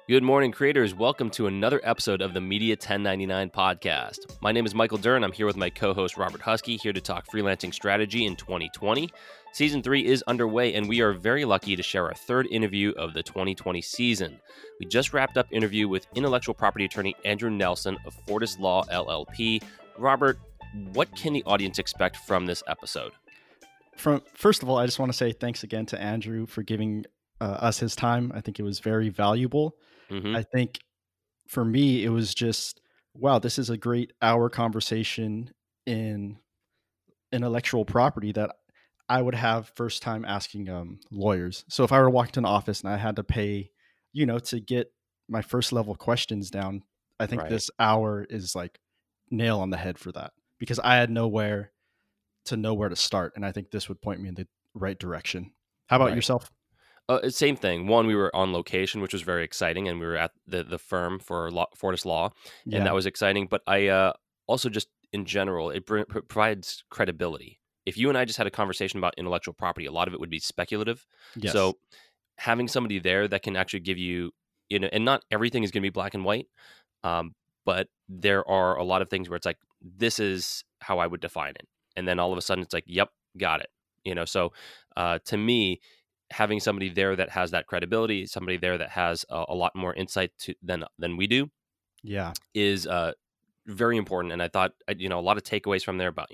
Good morning, creators. Welcome to another episode of the Media 1099 podcast. My name is Michael Dern. I'm here with my co-host Robert Husky, here to talk freelancing strategy in 2020. Season 3 is underway, and we are very lucky to share our third interview of the 2020 season. We just wrapped up interview with intellectual property attorney Andrew Nelson of Fortis Law, LLP. Robert, what can the audience expect from this episode? First of all, I just want to say thanks again to Andrew for giving us his time. I think it was very valuable. I think for me, it was just, wow, this is a great hour conversation in intellectual property that I would have first time asking lawyers. So if I were walking to an office and I had to pay, to get my first level questions down, I think this hour is like nail on the head for that, because I had nowhere to know where to start. And I think this would point me in the right direction. How about yourself? Same thing. One, we were on location, which was very exciting, and we were at the firm for Fortis Law, and that was exciting. But I also just in general, it provides credibility. If you and I just had a conversation about intellectual property, a lot of it would be speculative. Yes. So having somebody there that can actually give you, and not everything is going to be black and white, but there are a lot of things where it's like, this is how I would define it. And then all of a sudden it's like, yep, got it. So to me, having somebody there that has that credibility, somebody there that has a lot more insight than we do, is very important. And I thought, a lot of takeaways from there about,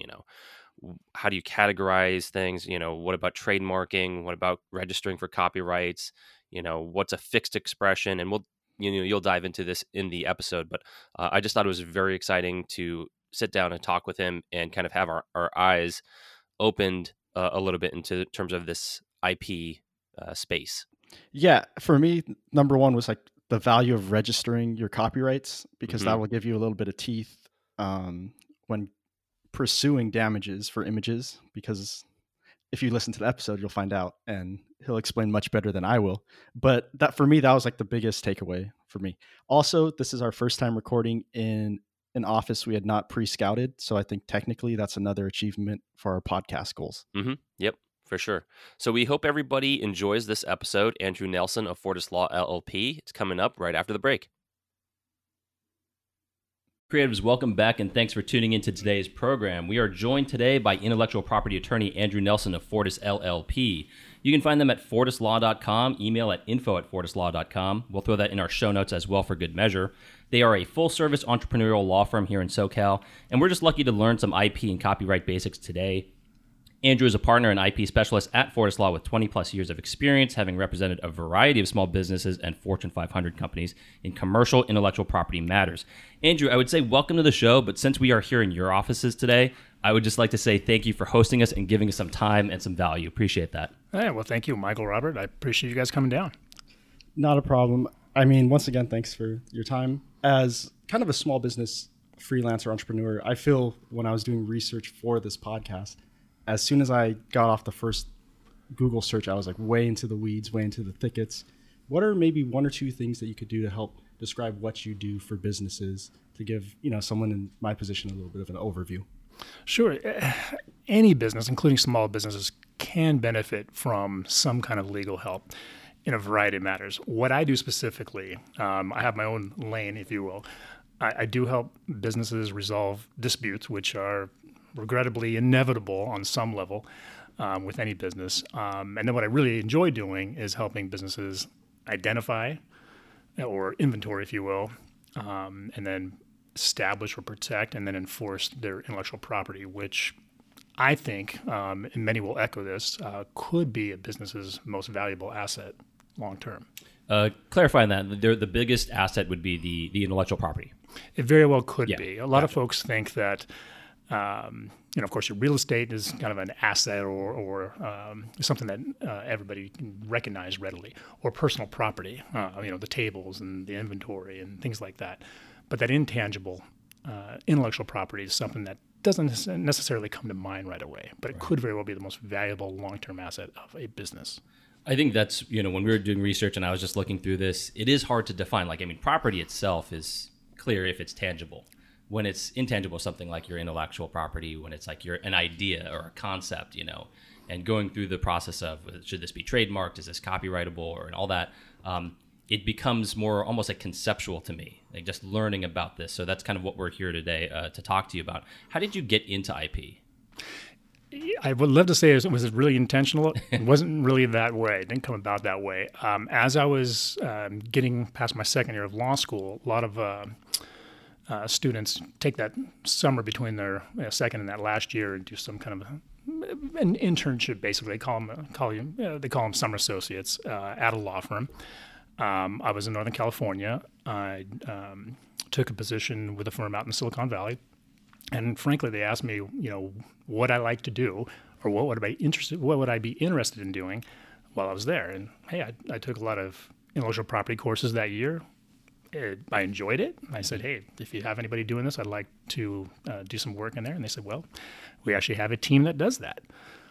how do you categorize things? What about trademarking? What about registering for copyrights? What's a fixed expression? And you'll dive into this in the episode. But I just thought it was very exciting to sit down and talk with him and kind of have our eyes opened a little bit into terms of this IP space. Yeah, for me, number one was like the value of registering your copyrights, because that will give you a little bit of teeth when pursuing damages for images, because if you listen to the episode, you'll find out, and he'll explain much better than I will. But that, for me, that was like the biggest takeaway for me. Also, this is our first time recording in an office we had not pre-scouted. So I think technically that's another achievement for our podcast goals. Yep, for sure. So we hope everybody enjoys this episode. Andrew Nelson of Fortis Law, LLP. It's coming up right after the break. Creatives, welcome back, and thanks for tuning into today's program. We are joined today by intellectual property attorney Andrew Nelson of Fortis LLP. You can find them at fortislaw.com, email at info@fortislaw.com. We'll throw that in our show notes as well for good measure. They are a full-service entrepreneurial law firm here in SoCal, and we're just lucky to learn some IP and copyright basics today. Andrew is a partner and IP specialist at Fortis Law with 20-plus years of experience, having represented a variety of small businesses and Fortune 500 companies in commercial intellectual property matters. Andrew, I would say welcome to the show, but since we are here in your offices today, I would just like to say thank you for hosting us and giving us some time and some value. Appreciate that. Hey, well, thank you, Michael, Robert. I appreciate you guys coming down. Not a problem. I mean, once again, thanks for your time. As kind of a small business freelancer entrepreneur, I feel when I was doing research for this podcast, as soon as I got off the first Google search, I was like way into the weeds, way into the thickets. What are maybe one or two things that you could do to help describe what you do for businesses, to give someone in my position a little bit of an overview? Sure. Any business, including small businesses, can benefit from some kind of legal help in a variety of matters. What I do specifically, I have my own lane, if you will. I do help businesses resolve disputes, which are regrettably inevitable on some level with any business. And then what I really enjoy doing is helping businesses identify or inventory, if you will, and then establish or protect and then enforce their intellectual property, which I think, and many will echo this, could be a business's most valuable asset long term. Clarifying that, the biggest asset would be the intellectual property. It very well could be. A lot of folks think that of course, your real estate is kind of an asset or something that everybody can recognize readily, or personal property, the tables and the inventory and things like that. But that intangible intellectual property is something that doesn't necessarily come to mind right away, but it could very well be the most valuable long-term asset of a business. I think that's, when we were doing research and I was just looking through this, it is hard to define. Property itself is clear if it's tangible. When it's intangible, something like your intellectual property, when it's like an idea or a concept, and going through the process of should this be trademarked, is this copyrightable, and all that, it becomes more almost like conceptual to me, like just learning about this. So that's kind of what we're here today to talk to you about. How did you get into IP? I would love to say it was really intentional. It wasn't really that way. It didn't come about that way. As I was getting past my second year of law school, a lot of students take that summer between their second and that last year and do some kind of an internship. Basically, they call them summer associates at a law firm. I was in Northern California. I took a position with a firm out in Silicon Valley. And frankly, they asked me, what I like to do, or what would I be interested in doing while I was there. And hey, I took a lot of intellectual property courses that year. I enjoyed it. I said, hey, if you have anybody doing this, I'd like to do some work in there. And they said, well, we actually have a team that does that.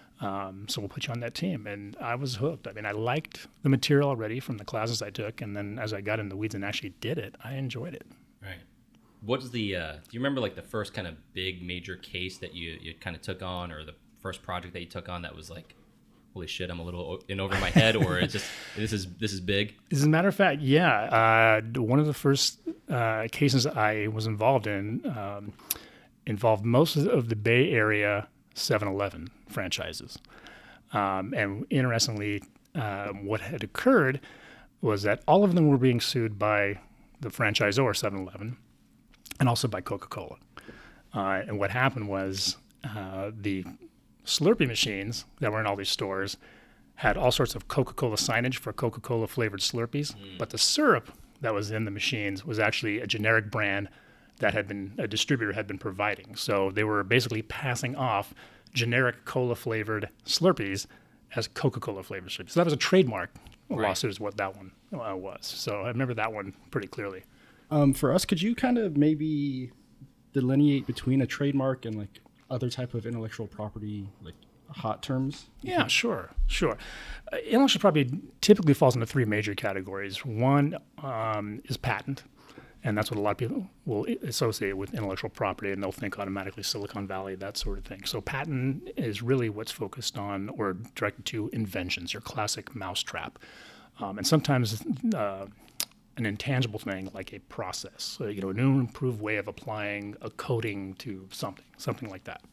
So we'll put you on that team. And I was hooked. I mean, I liked the material already from the classes I took. And then as I got in the weeds and actually did it, I enjoyed it. Right. What's the, do you remember like the first kind of big major case that you kind of took on, or the first project that you took on that was like, holy shit, I'm a little in over my head, or it's just, this is big? As a matter of fact, yeah. One of the first cases I was involved in involved most of the Bay Area 7-Eleven franchises. And interestingly, what had occurred was that all of them were being sued by the franchisor 7-Eleven and also by Coca-Cola. And what happened was the Slurpee machines that were in all these stores had all sorts of Coca-Cola signage for Coca-Cola flavored Slurpees, but the syrup that was in the machines was actually a generic brand that a distributor had been providing. So they were basically passing off generic cola flavored Slurpees as Coca-Cola flavored Slurpees. So that was a trademark lawsuit is what that one was. So I remember that one pretty clearly. For us, could you kind of maybe delineate between a trademark and like other type of intellectual property, like hot terms? Yeah, sure. Intellectual property typically falls into three major categories. One is patent, and that's what a lot of people will associate with intellectual property, and they'll think automatically Silicon Valley, that sort of thing. So patent is really what's focused on or directed to inventions, your classic mousetrap. And sometimes an intangible thing like a process, a new improved way of applying a coating to something like that.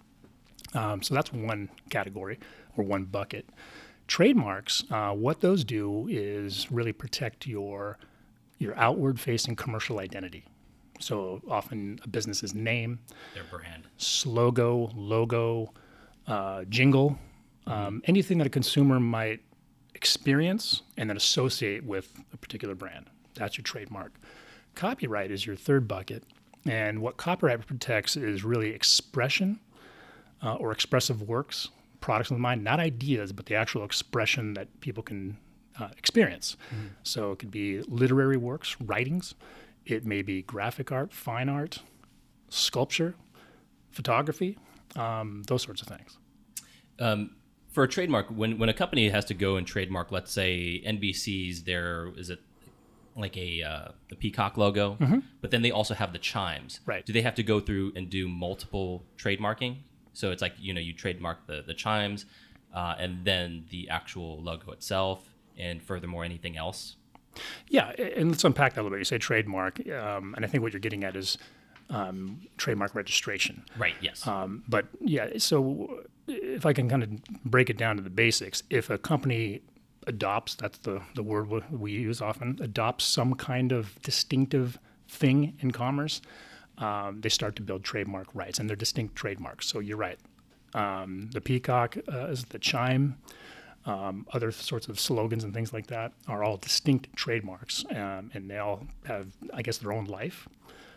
So that's one category or one bucket. Trademarks, what those do is really protect your outward-facing commercial identity. So often a business's name, Their brand, slogan, logo, jingle, anything that a consumer might experience and then associate with a particular brand. That's your trademark. Copyright is your third bucket. And what copyright protects is really expression or expressive works, products of the mind, not ideas, but the actual expression that people can experience. Mm-hmm. So it could be literary works, writings. It may be graphic art, fine art, sculpture, photography, those sorts of things. For a trademark, when a company has to go and trademark, let's say NBC's, is it like the peacock logo, but then they also have the chimes. Right. Do they have to go through and do multiple trademarking? So it's like, you trademark the chimes and then the actual logo itself, and furthermore, anything else? Yeah, and let's unpack that a little bit. You say trademark, and I think what you're getting at is trademark registration. Right, yes. But yeah, so if I can kind of break it down to the basics, if a company adopts, that's the word we use often, adopts some kind of distinctive thing in commerce, they start to build trademark rights, and they're distinct trademarks. So you're right. The peacock is the chime. Other sorts of slogans and things like that are all distinct trademarks, and they all have, I guess, their own life.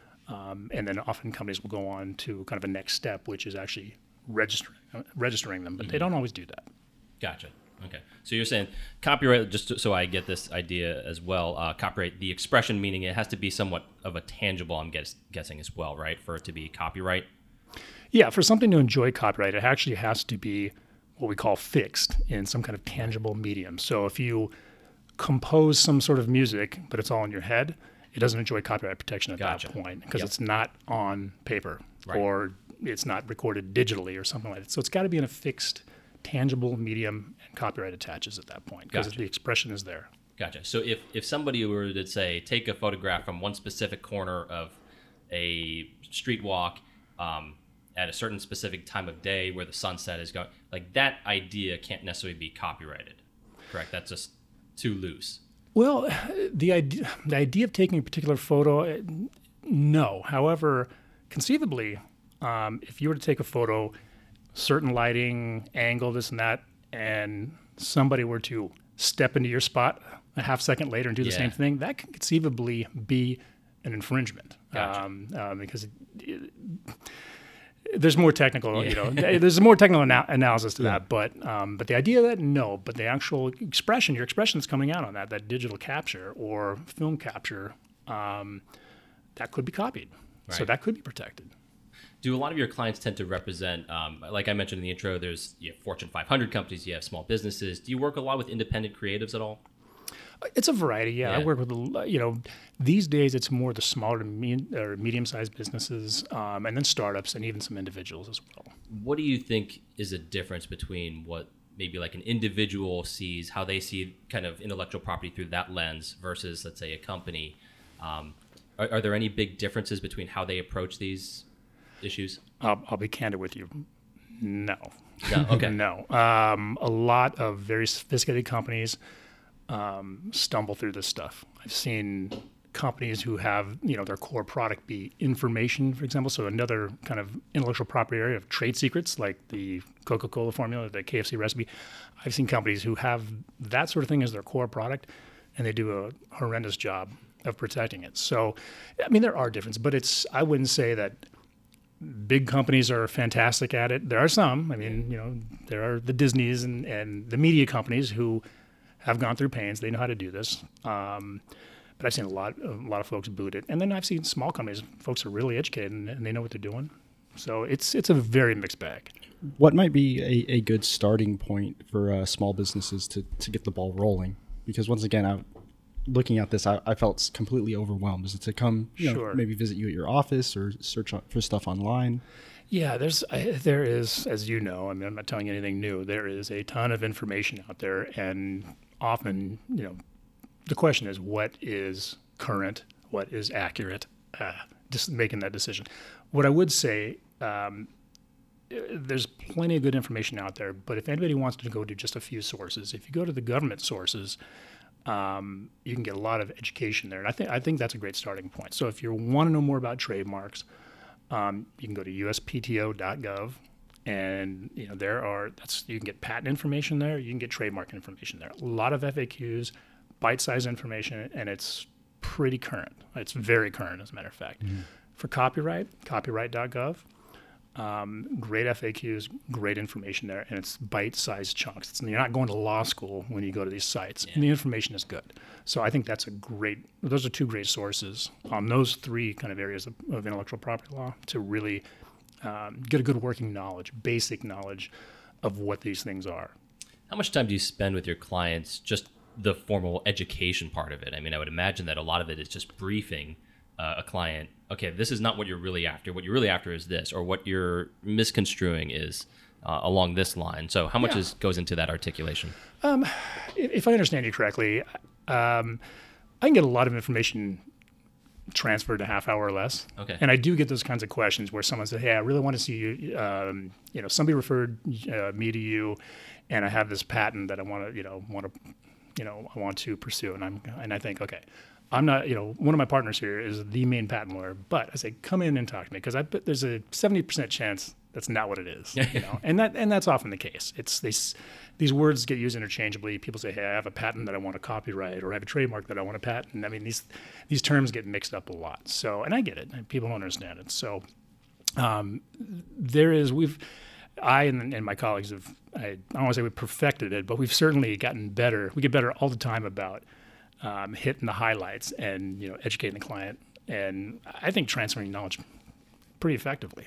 And then often companies will go on to kind of a next step, which is actually registering them, but they don't always do that. Gotcha. Okay. So you're saying copyright, just so I get this idea as well, copyright, the expression, meaning it has to be somewhat of a tangible, I'm guessing as well, right, for it to be copyright? Yeah, for something to enjoy copyright, it actually has to be what we call fixed in some kind of tangible medium. So if you compose some sort of music, but it's all in your head, it doesn't enjoy copyright protection at that point because it's not on paper or it's not recorded digitally or something like that. So it's got to be in a fixed, tangible medium, and copyright attaches at that point because the expression is there. Gotcha. So if somebody were to say, take a photograph from one specific corner of a street walk at a certain specific time of day where the sunset is going, like that idea can't necessarily be copyrighted, correct? That's just too loose. Well, the idea of taking a particular photo, no. However, conceivably, if you were to take a photo, certain lighting, angle, this and that, and somebody were to step into your spot a half second later and do the same thing, that could conceivably be an infringement. Gotcha. Because there's more technical, there's more technical analysis to that. But the idea that no, but the actual expression, your expression that's coming out on that digital capture or film capture, that could be copied. Right. So that could be protected. Do a lot of your clients tend to represent, like I mentioned in the intro, you have Fortune 500 companies, you have small businesses. Do you work a lot with independent creatives at all? It's a variety, yeah. I work with, these days it's more the smaller or medium-sized businesses, and then startups and even some individuals as well. What do you think is a difference between what maybe like an individual sees, how they see kind of intellectual property through that lens versus, let's say, a company? Are there any big differences between how they approach these issues? I'll be candid with you. No. Okay. No. A lot of very sophisticated companies stumble through this stuff. I've seen companies who have, their core product be information, for example. So another kind of intellectual property area of trade secrets, like the Coca-Cola formula, the KFC recipe. I've seen companies who have that sort of thing as their core product, and they do a horrendous job of protecting it. So, there are differences, but I wouldn't say that big companies are fantastic at it. There are some. There are the Disneys and the media companies who have gone through pains. They know how to do this. But I've seen a lot of folks boot it. And then I've seen small companies, folks are really educated and they know what they're doing. So it's a very mixed bag. What might be a good starting point for small businesses to get the ball rolling? Because once again, looking at this, I felt completely overwhelmed. Is it to come, maybe visit you at your office or search for stuff online? Yeah, there is, as you know, I'm not telling you anything new. There is a ton of information out there, and often, the question is what is current, what is accurate, just making that decision. What I would say, there's plenty of good information out there, but if anybody wants to go to just a few sources, if you go to the government sources, you can get a lot of education there. And I think that's a great starting point. So if you want to know more about trademarks, you can go to uspto.gov, and you can get patent information there. You can get trademark information there. A lot of FAQs, bite-sized information, and it's pretty current. It's very current, as a matter of fact. Mm-hmm. For copyright.gov. Great FAQs, great information there, and it's bite-sized chunks. You're not going to law school when you go to these sites, and the information is good. So I think those are two great sources on those three kind of areas of intellectual property law to really get a good working knowledge, basic knowledge of what these things are. How much time do you spend with your clients, just the formal education part of it? I would imagine that a lot of it is just briefing a client, okay, this is not what you're really after. What you're really after is this, or what you're misconstruing is along this line. So how much goes into that articulation? If I understand you correctly, I can get a lot of information transferred a half hour or less. Okay. And I do get those kinds of questions where someone says, hey, I really want to see you, somebody referred me to you, and I have this patent that I want to pursue. And I think, okay, I'm not, one of my partners here is the main patent lawyer, but I say, come in and talk to me, because there's a 70% chance that's not what it is, and that's often the case. It's these words get used interchangeably. People say, hey, I have a patent that I want to copyright, or I have a trademark that I want to patent. These terms get mixed up a lot. So, and I get it, and people don't understand it. So, I and my colleagues I don't want to say we've perfected it, but we've certainly gotten better. We get better all the time about hitting the highlights and educating the client, and I think transferring knowledge pretty effectively.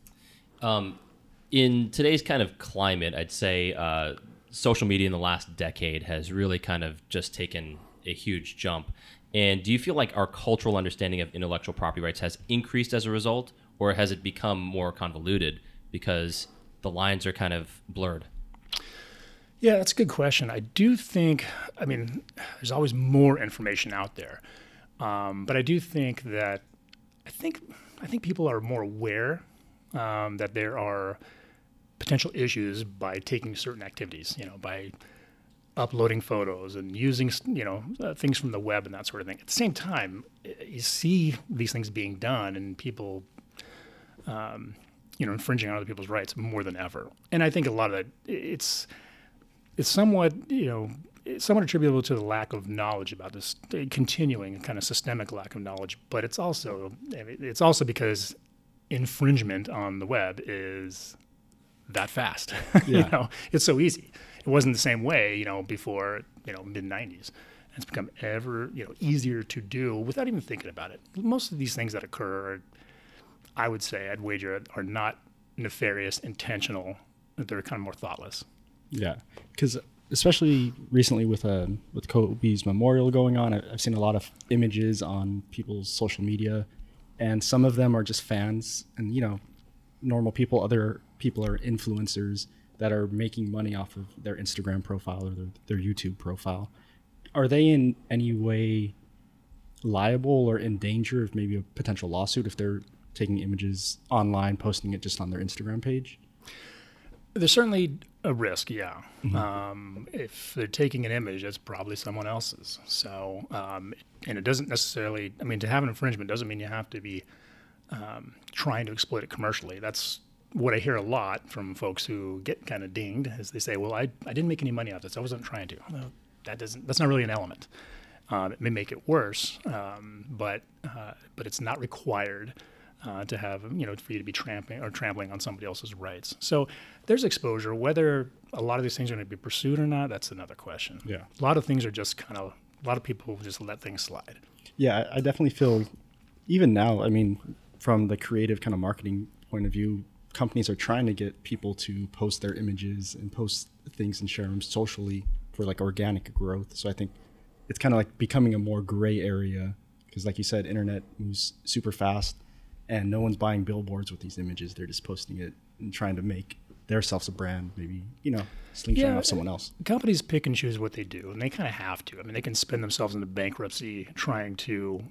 In today's kind of climate, I'd say social media in the last decade has really kind of just taken a huge jump. And do you feel like our cultural understanding of intellectual property rights has increased as a result, or has it become more convoluted because the lines are kind of blurred? Yeah, that's a good question. I do think, I mean, there's always more information out there, but I do think that I think people are more aware that there are potential issues by taking certain activities. By uploading photos and using things from the web and that sort of thing. At the same time, you see these things being done and people infringing on other people's rights more than ever. And I think a lot of that it's somewhat somewhat attributable to the lack of knowledge about this continuing kind of systemic lack of knowledge. But it's also because infringement on the web is that fast. Yeah. It's so easy. It wasn't the same way, before, mid 90s. It's become ever, easier to do without even thinking about it. Most of these things that occur are, I would say, I'd wager, are not nefarious, intentional. They're kind of more thoughtless. Yeah, because especially recently with Kobe's memorial going on, I've seen a lot of images on people's social media, and some of them are just fans, and normal people. Other people are influencers that are making money off of their Instagram profile or their YouTube profile. Are they in any way liable or in danger of maybe a potential lawsuit if they're taking images online, posting it just on their Instagram page? There's certainly a risk, yeah. Mm-hmm. If they're taking an image, it's probably someone else's. So, and it doesn't necessarily, to have an infringement doesn't mean you have to be trying to exploit it commercially. That's what I hear a lot from folks who get kind of dinged, as they say, well, I didn't make any money off this. I wasn't trying to. Well, that's not really an element. It may make it worse, but it's not required to have, for you to be trampling on somebody else's rights. So there's exposure. Whether a lot of these things are going to be pursued or not, that's another question. Yeah. A lot of things are just a lot of people just let things slide. Yeah, I definitely feel, even now, from the creative kind of marketing point of view, companies are trying to get people to post their images and post things and share them socially for like organic growth. So I think it's kind of like becoming a more gray area because, like you said, internet moves super fast and no one's buying billboards with these images. They're just posting it and trying to make themselves a brand, maybe, slingshot off someone else. Companies pick and choose what they do, and they kind of have to. They can spin themselves into bankruptcy trying to,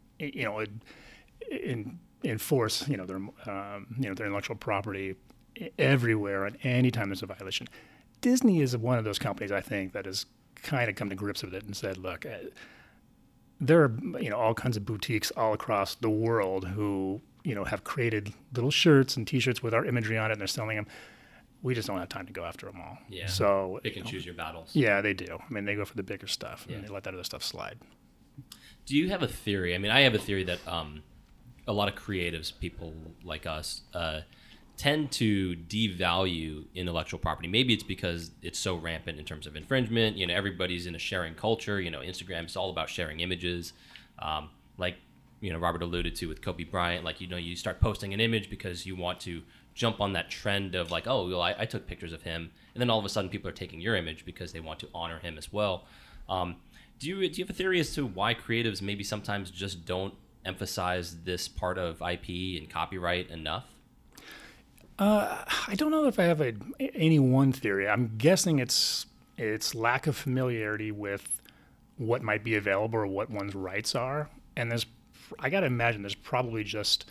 enforce, their intellectual property everywhere and anytime there's a violation. Disney is one of those companies, I think, that has kind of come to grips with it and said, look, there are, all kinds of boutiques all across the world who, have created little shirts and T-shirts with our imagery on it, and they're selling them. We just don't have time to go after them all. Yeah. So pick and choose your battles. Yeah, they do. They go for the bigger stuff, and they let that other stuff slide. Do you have a theory? I have a theory that a lot of creatives, people like us, tend to devalue intellectual property. Maybe it's because it's so rampant in terms of infringement. Everybody's in a sharing culture. Instagram is all about sharing images. Robert alluded to with Kobe Bryant, you start posting an image because you want to jump on that trend of I took pictures of him. And then all of a sudden people are taking your image because they want to honor him as well. Do you have a theory as to why creatives maybe sometimes just don't emphasize this part of IP and copyright enough? I don't know if I have any one theory. I'm guessing it's lack of familiarity with what might be available or what one's rights are. And I got to imagine there's probably just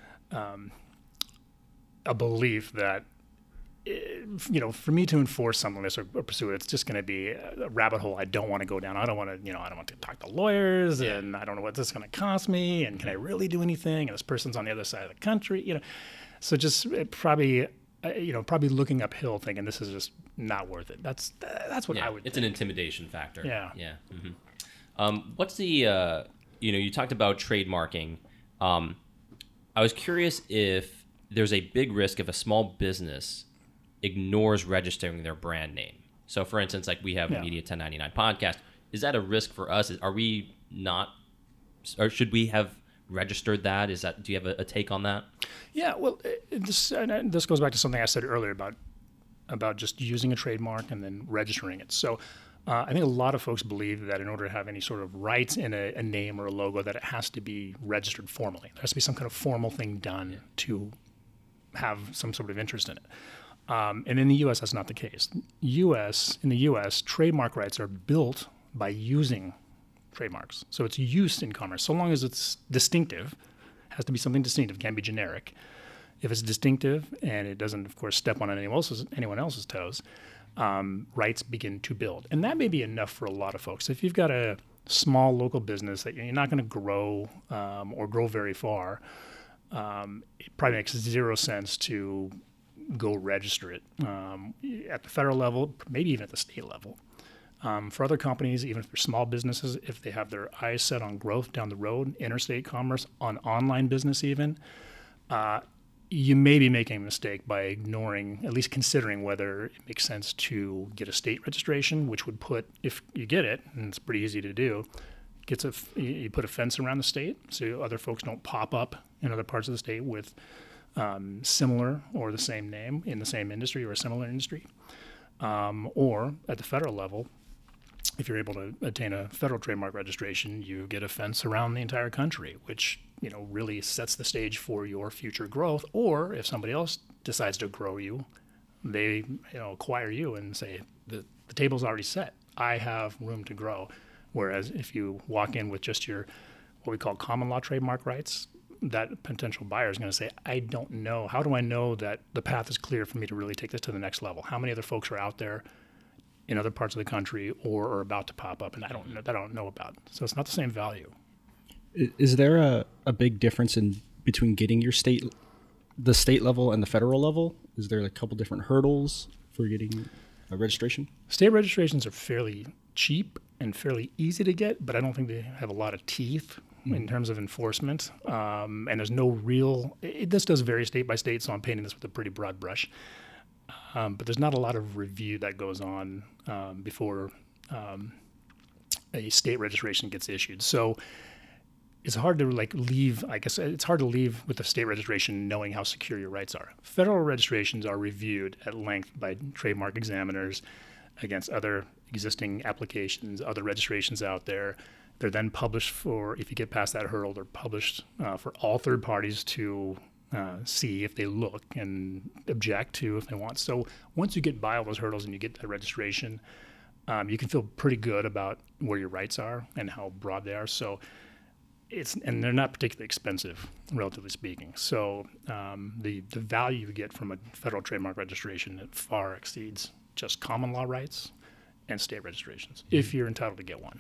a belief that, for me to enforce something like this or pursue it, it's just going to be a rabbit hole I don't want to go down. I don't want to talk to lawyers, and I don't know what this is going to cost me, and can I really do anything? And this person's on the other side of the country, So just probably looking uphill, thinking this is just not worth it. That's what I would. It's an intimidation factor. Yeah. Yeah. Mm-hmm. What's the you talked about trademarking. I was curious if there's a big risk if a small business ignores registering their brand name. So, for instance, we have Media 1099 podcast. Is that a risk for us? Are we not, or should we have registered that? Do you have a take on that? Yeah, well, this goes back to something I said earlier about just using a trademark and then registering it. So I think a lot of folks believe that in order to have any sort of rights in a name or a logo, that it has to be registered formally. There has to be some kind of formal thing done to have some sort of interest in it. And in the U.S., that's not the case. In the U.S., trademark rights are built by using trademarks. So it's use in commerce. So long as it's distinctive, it has to be something distinctive, it can't be generic. If it's distinctive and it doesn't, of course, step on anyone else's toes, rights begin to build. And that may be enough for a lot of folks. If you've got a small local business that you're not going to grow or grow very far, it probably makes zero sense to go register it at the federal level, maybe even at the state level. For other companies, even if they're small businesses, if they have their eyes set on growth down the road, interstate commerce, on online business even, you may be making a mistake by ignoring, at least considering whether it makes sense to get a state registration, which would put, if you get it, and it's pretty easy to do, you put a fence around the state so other folks don't pop up in other parts of the state with similar or the same name in the same industry or a similar industry. Or at the federal level, if you're able to attain a federal trademark registration, you get a fence around the entire country, which really sets the stage for your future growth. Or if somebody else decides to grow you, they acquire you and say the table's already set. I have room to grow. Whereas if you walk in with just your what we call common law trademark rights, that potential buyer is going to say, I don't know. How do I know that the path is clear for me to really take this to the next level? How many other folks are out there in other parts of the country or are about to pop up and I don't know about? So it's not the same value. Is there a big difference between getting the state level and the federal level? Is there a couple different hurdles for getting a registration? State registrations are fairly cheap and fairly easy to get, but I don't think they have a lot of teeth in terms of enforcement. And there's no this does vary state by state, so I'm painting this with a pretty broad brush. But there's not a lot of review that goes on before a state registration gets issued. So it's hard to leave, I guess it's hard to leave with a state registration knowing how secure your rights are. Federal registrations are reviewed at length by trademark examiners against other existing applications, other registrations out there. They're then published if you get past that hurdle, they're published for all third parties to see if they look and object to if they want. So once you get by all those hurdles and you get that registration, you can feel pretty good about where your rights are and how broad they are. So and they're not particularly expensive, relatively speaking. So the value you get from a federal trademark registration, it far exceeds just common law rights and state registrations, if you're entitled to get one.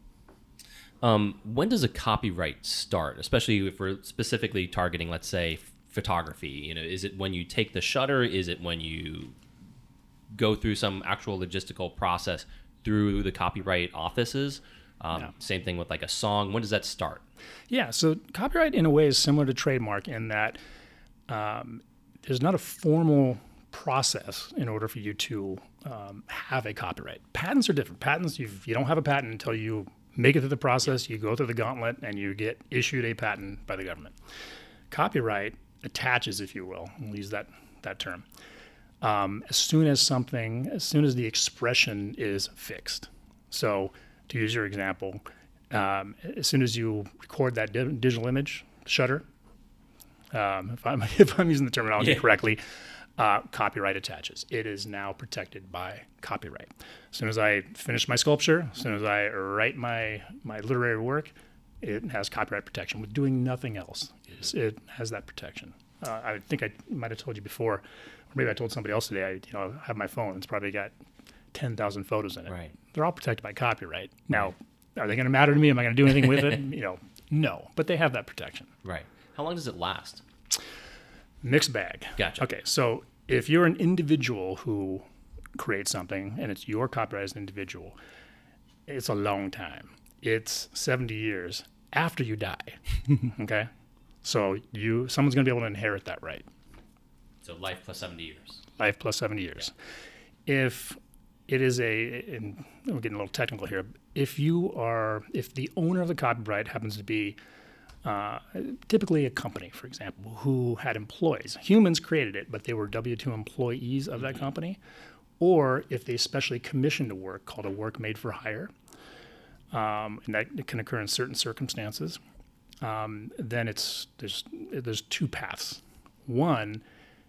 When does a copyright start, especially if we're specifically targeting, let's say, photography? Is it when you take the shutter? Is it when you go through some actual logistical process through the copyright offices? Same thing with a song. When does that start? Yeah, so copyright in a way is similar to trademark in that there's not a formal process in order for you to have a copyright. Patents are different. Patents, you don't have a patent until you make it through the process, you go through the gauntlet, and you get issued a patent by the government. Copyright attaches, if you will, we'll use that term, as soon as the expression is fixed. So to use your example, as soon as you record that digital image, shutter, if I'm using the terminology correctly, copyright attaches. It is now protected by copyright. As soon as I finish my sculpture, as soon as I write my literary work, it has copyright protection. With doing nothing else, it has that protection. I think I might have told you before, or maybe I told somebody else today. I have my phone. It's probably got 10,000 photos in it. Right. They're all protected by copyright. Now, are they going to matter to me? Am I going to do anything with it? No. But they have that protection. Right. How long does it last? Mixed bag. Gotcha. Okay, so if you're an individual who creates something and it's your copyright as an individual, it's a long time. It's 70 years after you die. Okay? So someone's going to be able to inherit that right. So life plus 70 years. Life plus 70 years. Yeah. If it is and we're getting a little technical here, if the owner of the copyright happens to be typically a company, for example, who had employees. Humans created it, but they were W-2 employees of that company. Or if they specially commissioned a work called a work made for hire, and that can occur in certain circumstances, then there's two paths. One,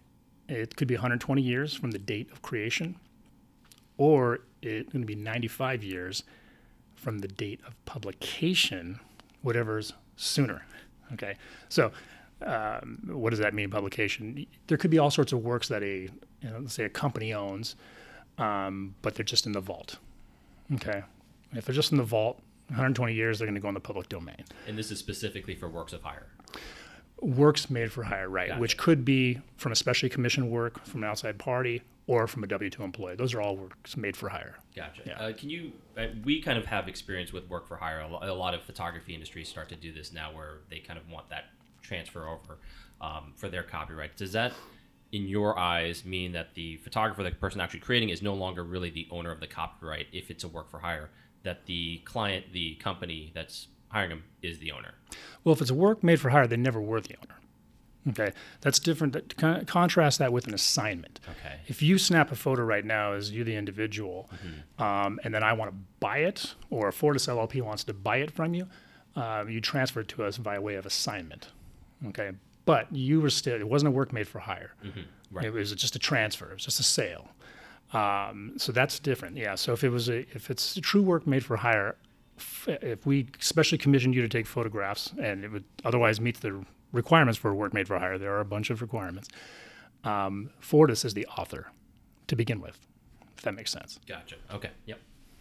it could be 120 years from the date of creation, or it's going to be 95 years from the date of publication, whatever's sooner. Okay, so what does that mean, publication? There could be all sorts of works that let's say a company owns, but they're just in the vault. Okay, if they're just in the vault, 120 years, they're going to go in the public domain. And this is specifically for works of hire. Works made for hire, right? Gotcha. Which could be from a specially commissioned work from an outside party or from a W-2 employee. Those are all works made for hire. Gotcha. Yeah. We kind of have experience with work for hire. A lot of photography industries start to do this now, where they kind of want that transfer over for their copyright. Does that, in your eyes, mean that the photographer, the person actually creating, is no longer really the owner of the copyright if it's a work for hire, that the client, the company that's hiring them, is the owner? Well, if it's a work made for hire, they never were the owner. Okay, that's different. Contrast that with an assignment. Okay. If you snap a photo right now as you, the individual, and then I want to buy it, or Fortis LLP wants to buy it from you, you transfer it to us by way of assignment. Okay, but you were still, it wasn't a work made for hire. Right. It was just a transfer. It was just a sale. So that's different. Yeah. So if it's a true work made for hire, if we specially commissioned you to take photographs and it would otherwise meet the requirements for work made for hire, there are a bunch of requirements. Fortis is the author to begin with, if that makes sense. Gotcha. Okay. Yep.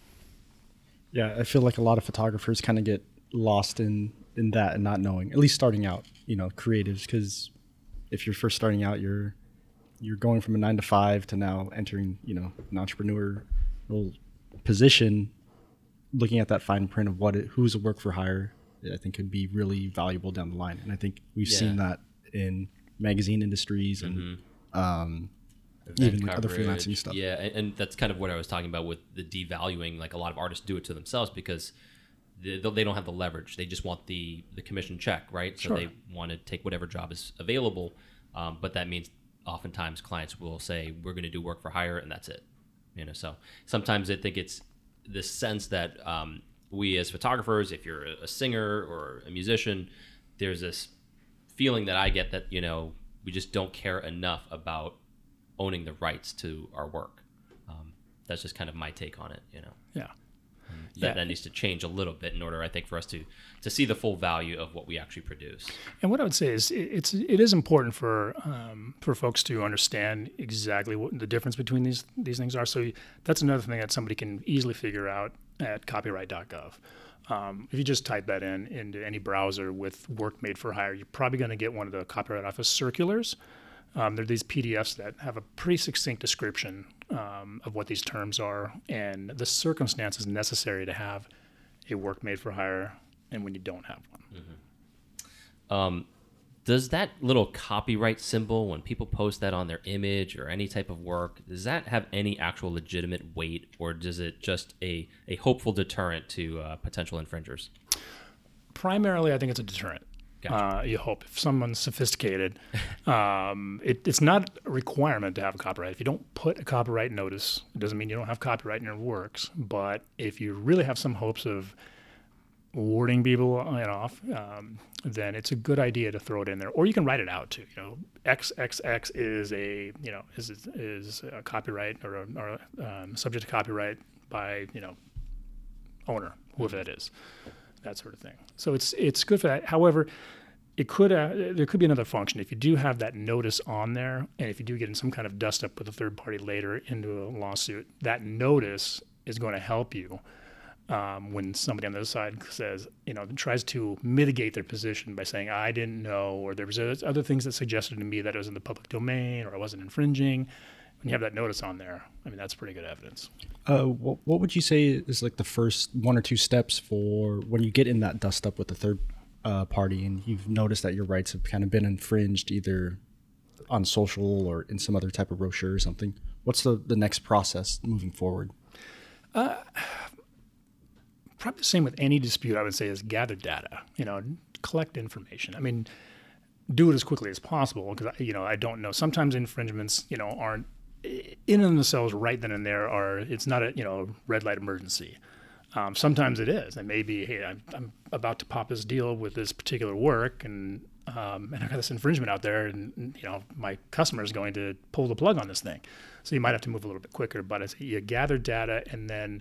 Yeah, I feel like a lot of photographers kind of get lost in that and not knowing, at least starting out, creatives, because if you're first starting out, you're going from a 9 to 5 to now entering, an entrepreneurial position. Looking at that fine print of who's a work for hire, I think could be really valuable down the line. And I think we've seen that in magazine industries and even like other freelancing stuff. Yeah, and that's kind of what I was talking about with the devaluing. Like, a lot of artists do it to themselves because they don't have the leverage. They just want the commission check, right? So they want to take whatever job is available. But that means oftentimes clients will say, we're going to do work for hire, and that's it. So sometimes I think it's this sense that we as photographers, if you're a singer or a musician, there's this feeling that I get that, we just don't care enough about owning the rights to our work. That's just kind of my take on it, Yeah. That needs to change a little bit in order, I think, for us to see the full value of what we actually produce. And what I would say is it is important for folks to understand exactly what the difference between these things are. So that's another thing that somebody can easily figure out at copyright.gov. If you just type that into any browser with work made for hire, you're probably going to get one of the Copyright Office circulars. There are these PDFs that have a pretty succinct description of what these terms are and the circumstances necessary to have a work made for hire and when you don't have one. Does that little copyright symbol, when people post that on their image or any type of work, does that have any actual legitimate weight, or does it just a hopeful deterrent to potential infringers? Primarily, I think it's a deterrent. Gotcha. You hope if someone's sophisticated, it's not a requirement to have a copyright. If you don't put a copyright notice, it doesn't mean you don't have copyright in your works. But if you really have some hopes of warding people off, then it's a good idea to throw it in there. Or you can write it out too. XXX is a copyright or subject to copyright by owner, whoever that is. That sort of thing. So it's good for that. However, there could be another function. If you do have that notice on there, and if you do get in some kind of dust up with a third party later into a lawsuit, that notice is going to help you when somebody on the other side says, tries to mitigate their position by saying, I didn't know, or there was other things that suggested to me that it was in the public domain or I wasn't infringing. When you have that notice on there, that's pretty good evidence. What would you say is like the first 1 or 2 steps for when you get in that dust up with the third party and you've noticed that your rights have kind of been infringed either on social or in some other type of brochure or something? What's the next process moving forward? Probably the same with any dispute, I would say, is gather data, collect information. Do it as quickly as possible because, I don't know. Sometimes infringements, aren't in and themselves right then and there it's not a, red light emergency. Sometimes it is. It may be, hey, I'm about to pop this deal with this particular work, and I got this infringement out there, and my customer is going to pull the plug on this thing. So you might have to move a little bit quicker. But you gather data, and then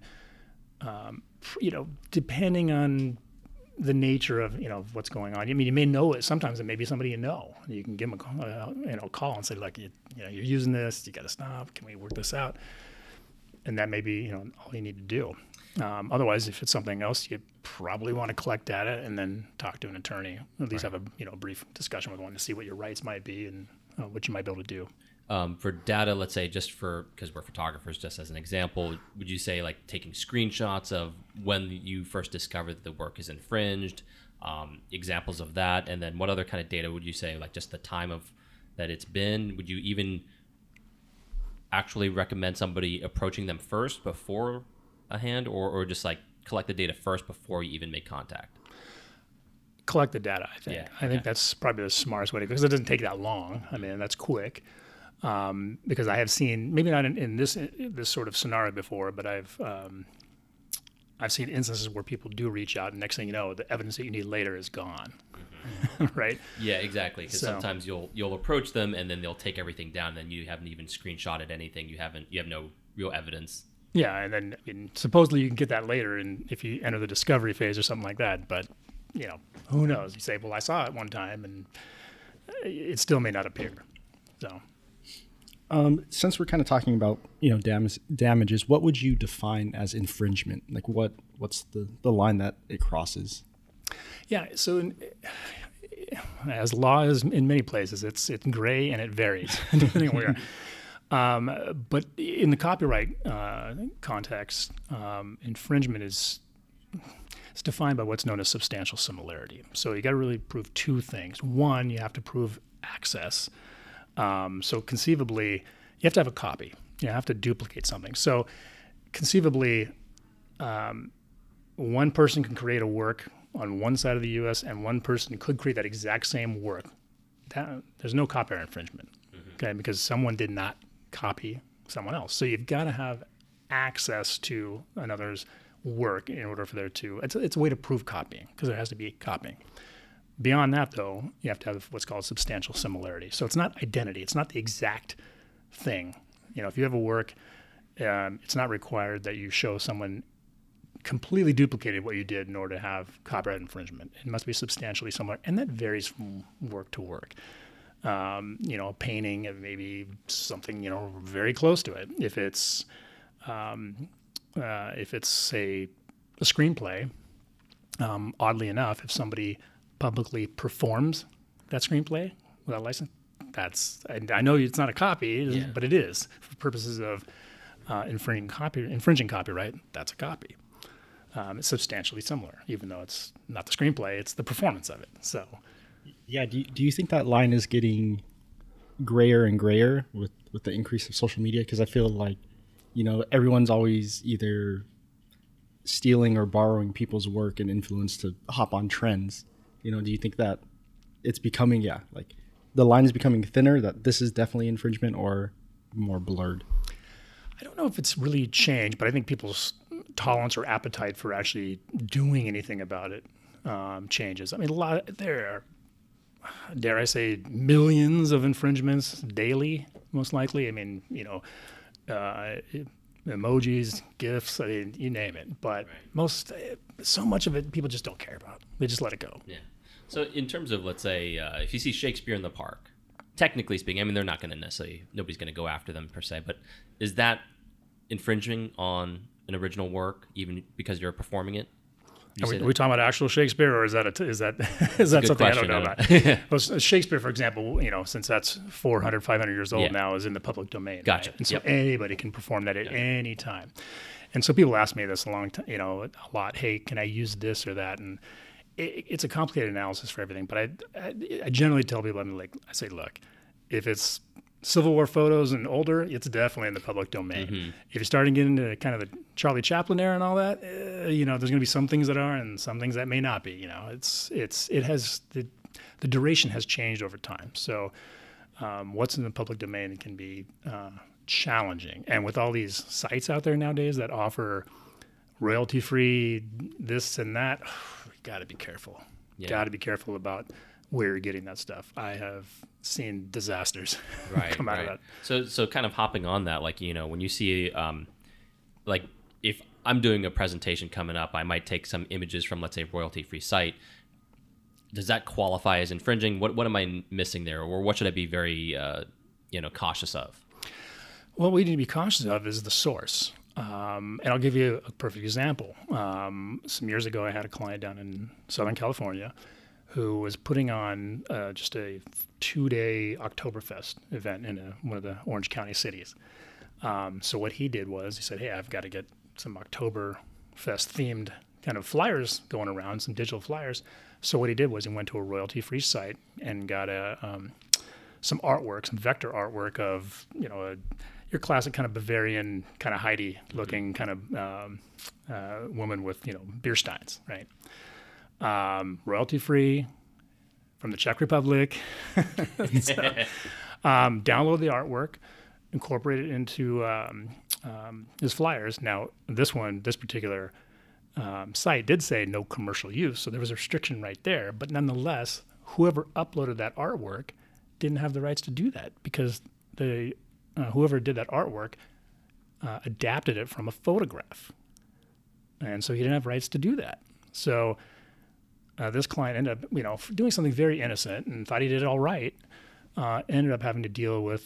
depending on the nature of what's going on. I mean, you may know it. Sometimes it may be somebody you know. You can give them a call and say, look, you're using this. You got to stop. Can we work this out? And that may be all you need to do. Otherwise, if it's something else, you probably want to collect data and then talk to an attorney. At least have a brief discussion with one to see what your rights might be and what you might be able to do. For data, let's say because we're photographers, just as an example, would you say like taking screenshots of when you first discovered that the work is infringed, examples of that, and then what other kind of data would you say, like just the time of that it's been? Would you even actually recommend somebody approaching them first before a hand, or just like collect the data first before you even make contact? Collect the data, I think. Yeah, I think that's probably the smartest way to go, because it doesn't take that long. I mean, that's quick. Because I have seen, maybe not in this sort of scenario before, but I've seen instances where people do reach out, and next thing you know, the evidence that you need later is gone. Mm-hmm. Right? Yeah, exactly. Because sometimes you'll approach them, and then they'll take everything down, and then you haven't even screenshotted anything. You have no real evidence. Yeah, and then supposedly you can get that later, and if you enter the discovery phase or something like that. But who knows? You say, well, I saw it one time, and it still may not appear. So. Since we're kind of talking about damages, what would you define as infringement? Like what's the line that it crosses? Yeah, so as law is in many places, it's gray and it varies depending on where you are. But in the copyright context, infringement is defined by what's known as substantial similarity. So you got to really prove two things. One, you have to prove access. So conceivably, you have to have a copy. You have to duplicate something. So conceivably, one person can create a work on one side of the U.S. and one person could create that exact same work. There's no copyright infringement, okay? Because someone did not copy someone else. So you've got to have access to another's work in order for there to. It's a way to prove copying, because there has to be copying. Beyond that, though, you have to have what's called substantial similarity. So it's not identity. It's not the exact thing. If you have a work, it's not required that you show someone completely duplicated what you did in order to have copyright infringement. It must be substantially similar, and that varies from work to work. A painting, maybe something very close to it. If it's a screenplay, oddly enough, if somebody publicly performs that screenplay without license, I know it's not a copy, but it is for purposes of infringing copyright. That's a copy. It's substantially similar, even though it's not the screenplay; it's the performance of it. So, yeah. Do you think that line is getting grayer and grayer with the increase of social media? Because I feel like everyone's always either stealing or borrowing people's work and influence to hop on trends. Do you think that it's becoming, like the line is becoming thinner, that this is definitely infringement, or more blurred? I don't know if it's really changed, but I think people's tolerance or appetite for actually doing anything about it changes. I mean, there are, dare I say, millions of infringements daily, most likely. I mean, emojis, GIFs, you name it. But so much of it, people just don't care about. They just let it go. Yeah. So in terms of, let's say, if you see Shakespeare in the Park, technically speaking, I mean, they're not going to nobody's going to go after them per se, but is that infringing on an original work, even because you're performing it? Are we talking about actual Shakespeare, or is that something question, I don't know about? Well, Shakespeare, for example, since that's 400, 500 years old now, is in the public domain. Gotcha. Right? And so anybody can perform that at any time. And so people ask me this a lot. Hey, can I use this or that? And it's a complicated analysis for everything. But I generally tell people, I say, look, if it's Civil War photos and older, it's definitely in the public domain. Mm-hmm. If you're starting to get into kind of the Charlie Chaplin era and all that, there's going to be some things that are and some things that may not be. The duration has changed over time. So what's in the public domain can be challenging. And with all these sites out there nowadays that offer royalty free, this and that. Got to be careful. Yeah. Got to be careful about where you're getting that stuff. I have seen disasters come out of that. So kind of hopping on that, like, you know, when you see, like, if I'm doing a presentation coming up, I might take some images from, let's say, a royalty-free site. Does that qualify as infringing? What am I missing there, or what should I be very, cautious of? What we need to be cautious of is the source. And I'll give you a perfect example. Some years ago, I had a client down in Southern California who was putting on just a 2-day Oktoberfest event in one of the Orange County cities. So what he did was he said, hey, I've got to get some Oktoberfest themed kind of flyers going around, some digital flyers. So what he did was he went to a royalty-free site and got some artwork, some vector artwork of, your classic kind of Bavarian, kind of Heidi looking kind of woman with, beer steins, right? Royalty-free from the Czech Republic. Download the artwork, incorporate it into his flyers. Now, this particular site did say no commercial use, so there was a restriction right there. But nonetheless, whoever uploaded that artwork didn't have the rights to do that because whoever did that artwork adapted it from a photograph, and so he didn't have rights to do that. So this client ended up, doing something very innocent and thought he did it all right. Ended up having to deal with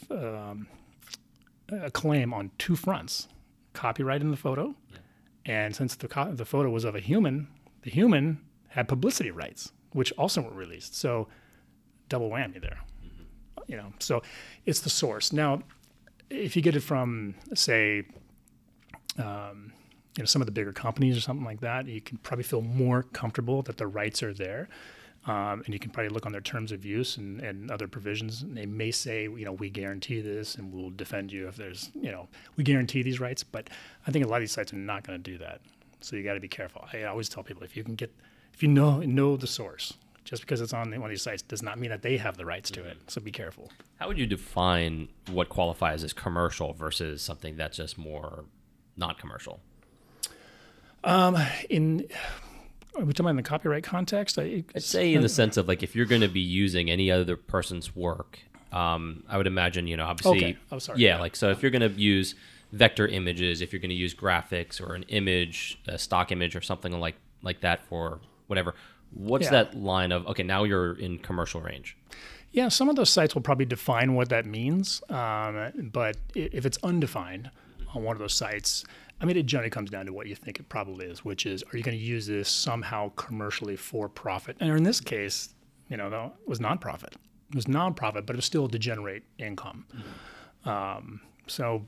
a claim on two fronts: copyright in the photo. Yeah. And since the photo was of a human, the human had publicity rights, which also were released. So double whammy there. Mm-hmm. So it's the source. Now, if you get it from, say, some of the bigger companies or something like that, you can probably feel more comfortable that the rights are there. And you can probably look on their terms of use and other provisions. And they may say, we guarantee this and we'll defend you if there's, we guarantee these rights. But I think a lot of these sites are not going to do that. So you got to be careful. I always tell people, if you know the source, just because it's on one of these sites does not mean that they have the rights to it. So be careful. How would you define what qualifies as commercial versus something that's just more not commercial? Are we talking about in the copyright context? I'd say in the sense of, like, if you're going to be using any other person's work, I would imagine, obviously. Okay. Oh, sorry. Yeah, like, so if you're going to use vector images, if you're going to use graphics or an image, a stock image or something like that for whatever, what's that line of, okay, now you're in commercial range? Yeah, some of those sites will probably define what that means. But if it's undefined on one of those sites, it generally comes down to what you think it probably is, which is, are you going to use this somehow commercially for profit? And in this case, it was nonprofit. It was nonprofit, but it was still to generate income. Mm-hmm. So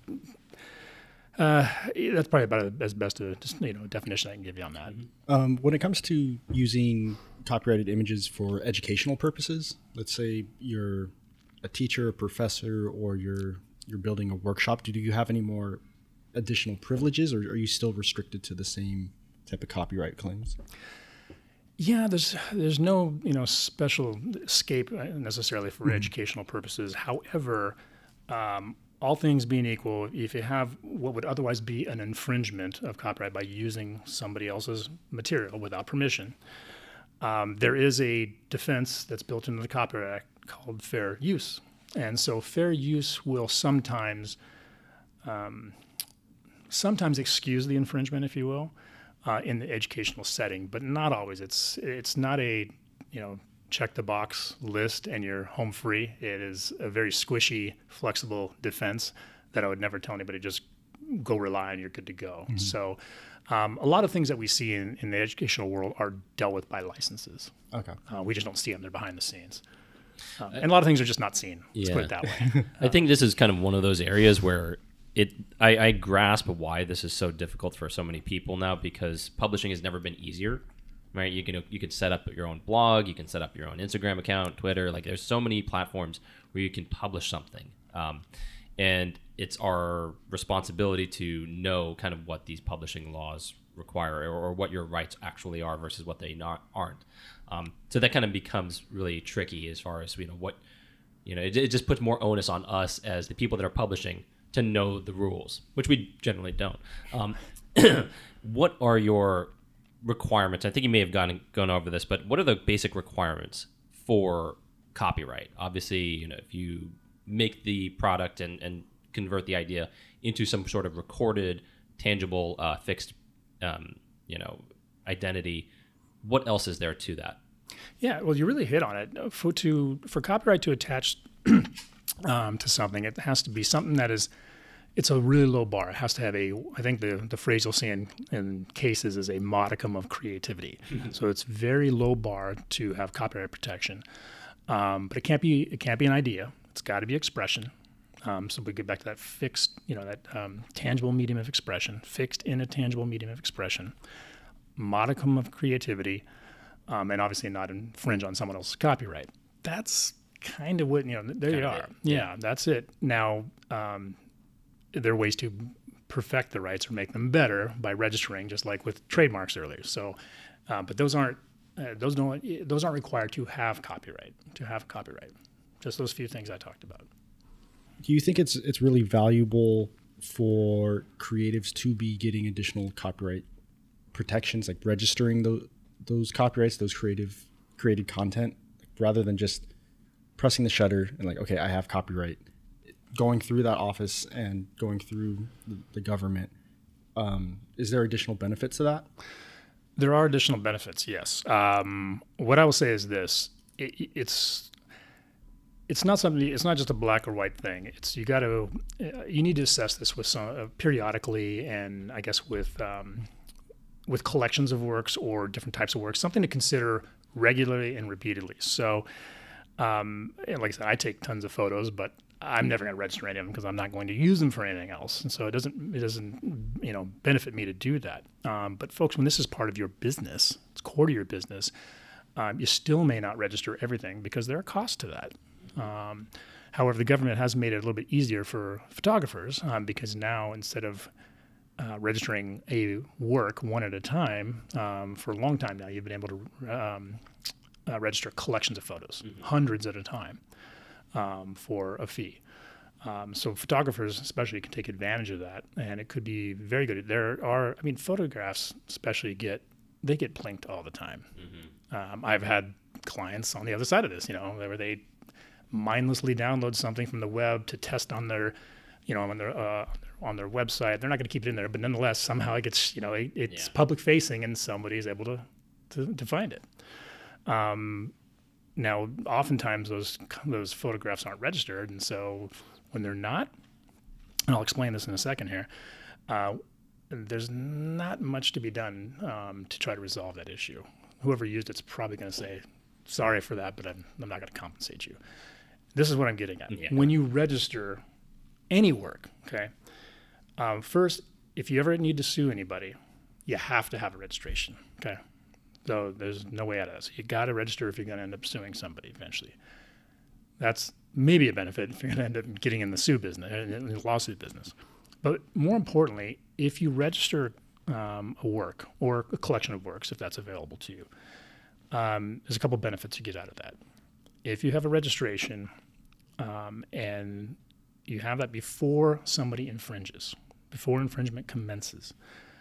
that's probably about as best a definition I can give you on that. When it comes to using copyrighted images for educational purposes, let's say you're a teacher, a professor, or you're building a workshop, do you have any more additional privileges, or are you still restricted to the same type of copyright claims? Yeah, there's no special escape necessarily for educational purposes. However, all things being equal, if you have what would otherwise be an infringement of copyright by using somebody else's material without permission, there is a defense that's built into the Copyright Act called fair use. And so fair use will sometimes excuse the infringement, if you will, in the educational setting, but not always. It's not a check the box list and you're home free. It is a very squishy, flexible defense that I would never tell anybody, just go rely on, you're good to go. Mm-hmm. So a lot of things that we see in the educational world are dealt with by licenses. Okay. We just don't see them. They're behind the scenes. And a lot of things are just not seen. Let's put it that way. I think this is kind of one of those areas where I grasp why this is so difficult for so many people now, because publishing has never been easier. Right, you could set up your own blog, you can set up your own Instagram account, Twitter. Like, there's so many platforms where you can publish something, and it's our responsibility to know kind of what these publishing laws require, or what your rights actually are versus what they aren't. So that kind of becomes really tricky as far as it just puts more onus on us as the people that are publishing to know the rules, which we generally don't. What are your requirements? I think you may have gone over this, but what are the basic requirements for copyright? Obviously, if you make the product and convert the idea into some sort of recorded, tangible, fixed, identity, what else is there to that? Yeah, well, you really hit on it. For copyright to attach to something, it has to be something that it's a really low bar. It has to have I think the phrase you'll see in cases is a modicum of creativity. So it's very low bar to have copyright protection. But it can't be an idea. It's got to be expression. So we get back to that fixed, tangible medium of expression, fixed in a tangible medium of expression, modicum of creativity, and obviously not infringe on someone else's copyright. That's kind of what, there you are. Yeah, that's it. Now, there are ways to perfect the rights or make them better by registering, just like with trademarks earlier. So, but those aren't required to have copyright. Just those few things I talked about. Do you think it's really valuable for creatives to be getting additional copyright protections, like registering those copyrights, those created content, rather than just pressing the shutter and okay, I have copyright, going through that office and going through the government? Is there additional benefits to that? There are additional benefits, yes. What I will say is this: it's not something. It's not just a black or white thing. You need to assess this with periodically, and I guess with collections of works or different types of works, something to consider regularly and repeatedly. So, and like I said, I take tons of photos, but I'm never going to register any of them because I'm not going to use them for anything else. And so it doesn't benefit me to do that. But folks, when this is part of your business, it's core to your business, you still may not register everything because there are costs to that. However, the government has made it a little bit easier for photographers because now instead of registering a work one at a time, for a long time now, you've been able to register collections of photos, hundreds at a time, for a fee. So photographers especially can take advantage of that, and it could be very good. Photographs especially get blinked all the time. I've had clients on the other side of this, where they mindlessly download something from the web to test on their on their website. They're not going to keep it in there, but nonetheless, somehow it gets, it's public facing and somebody's able to find it. Now, oftentimes those photographs aren't registered, and so when they're not, and I'll explain this in a second here, there's not much to be done to try to resolve that issue. Whoever used it's probably going to say, sorry for that, but I'm not going to compensate you. This is what I'm getting at. Yeah. When you register any work, okay, first, if you ever need to sue anybody, you have to have a registration, okay? So there's no way out of this. You got to register if you're going to end up suing somebody eventually. That's maybe a benefit if you're going to end up getting in the sue business, in the lawsuit business. But more importantly, if you register a work or a collection of works, if that's available to you, there's a couple benefits you get out of that. If you have a registration and you have that before somebody infringes, before infringement commences,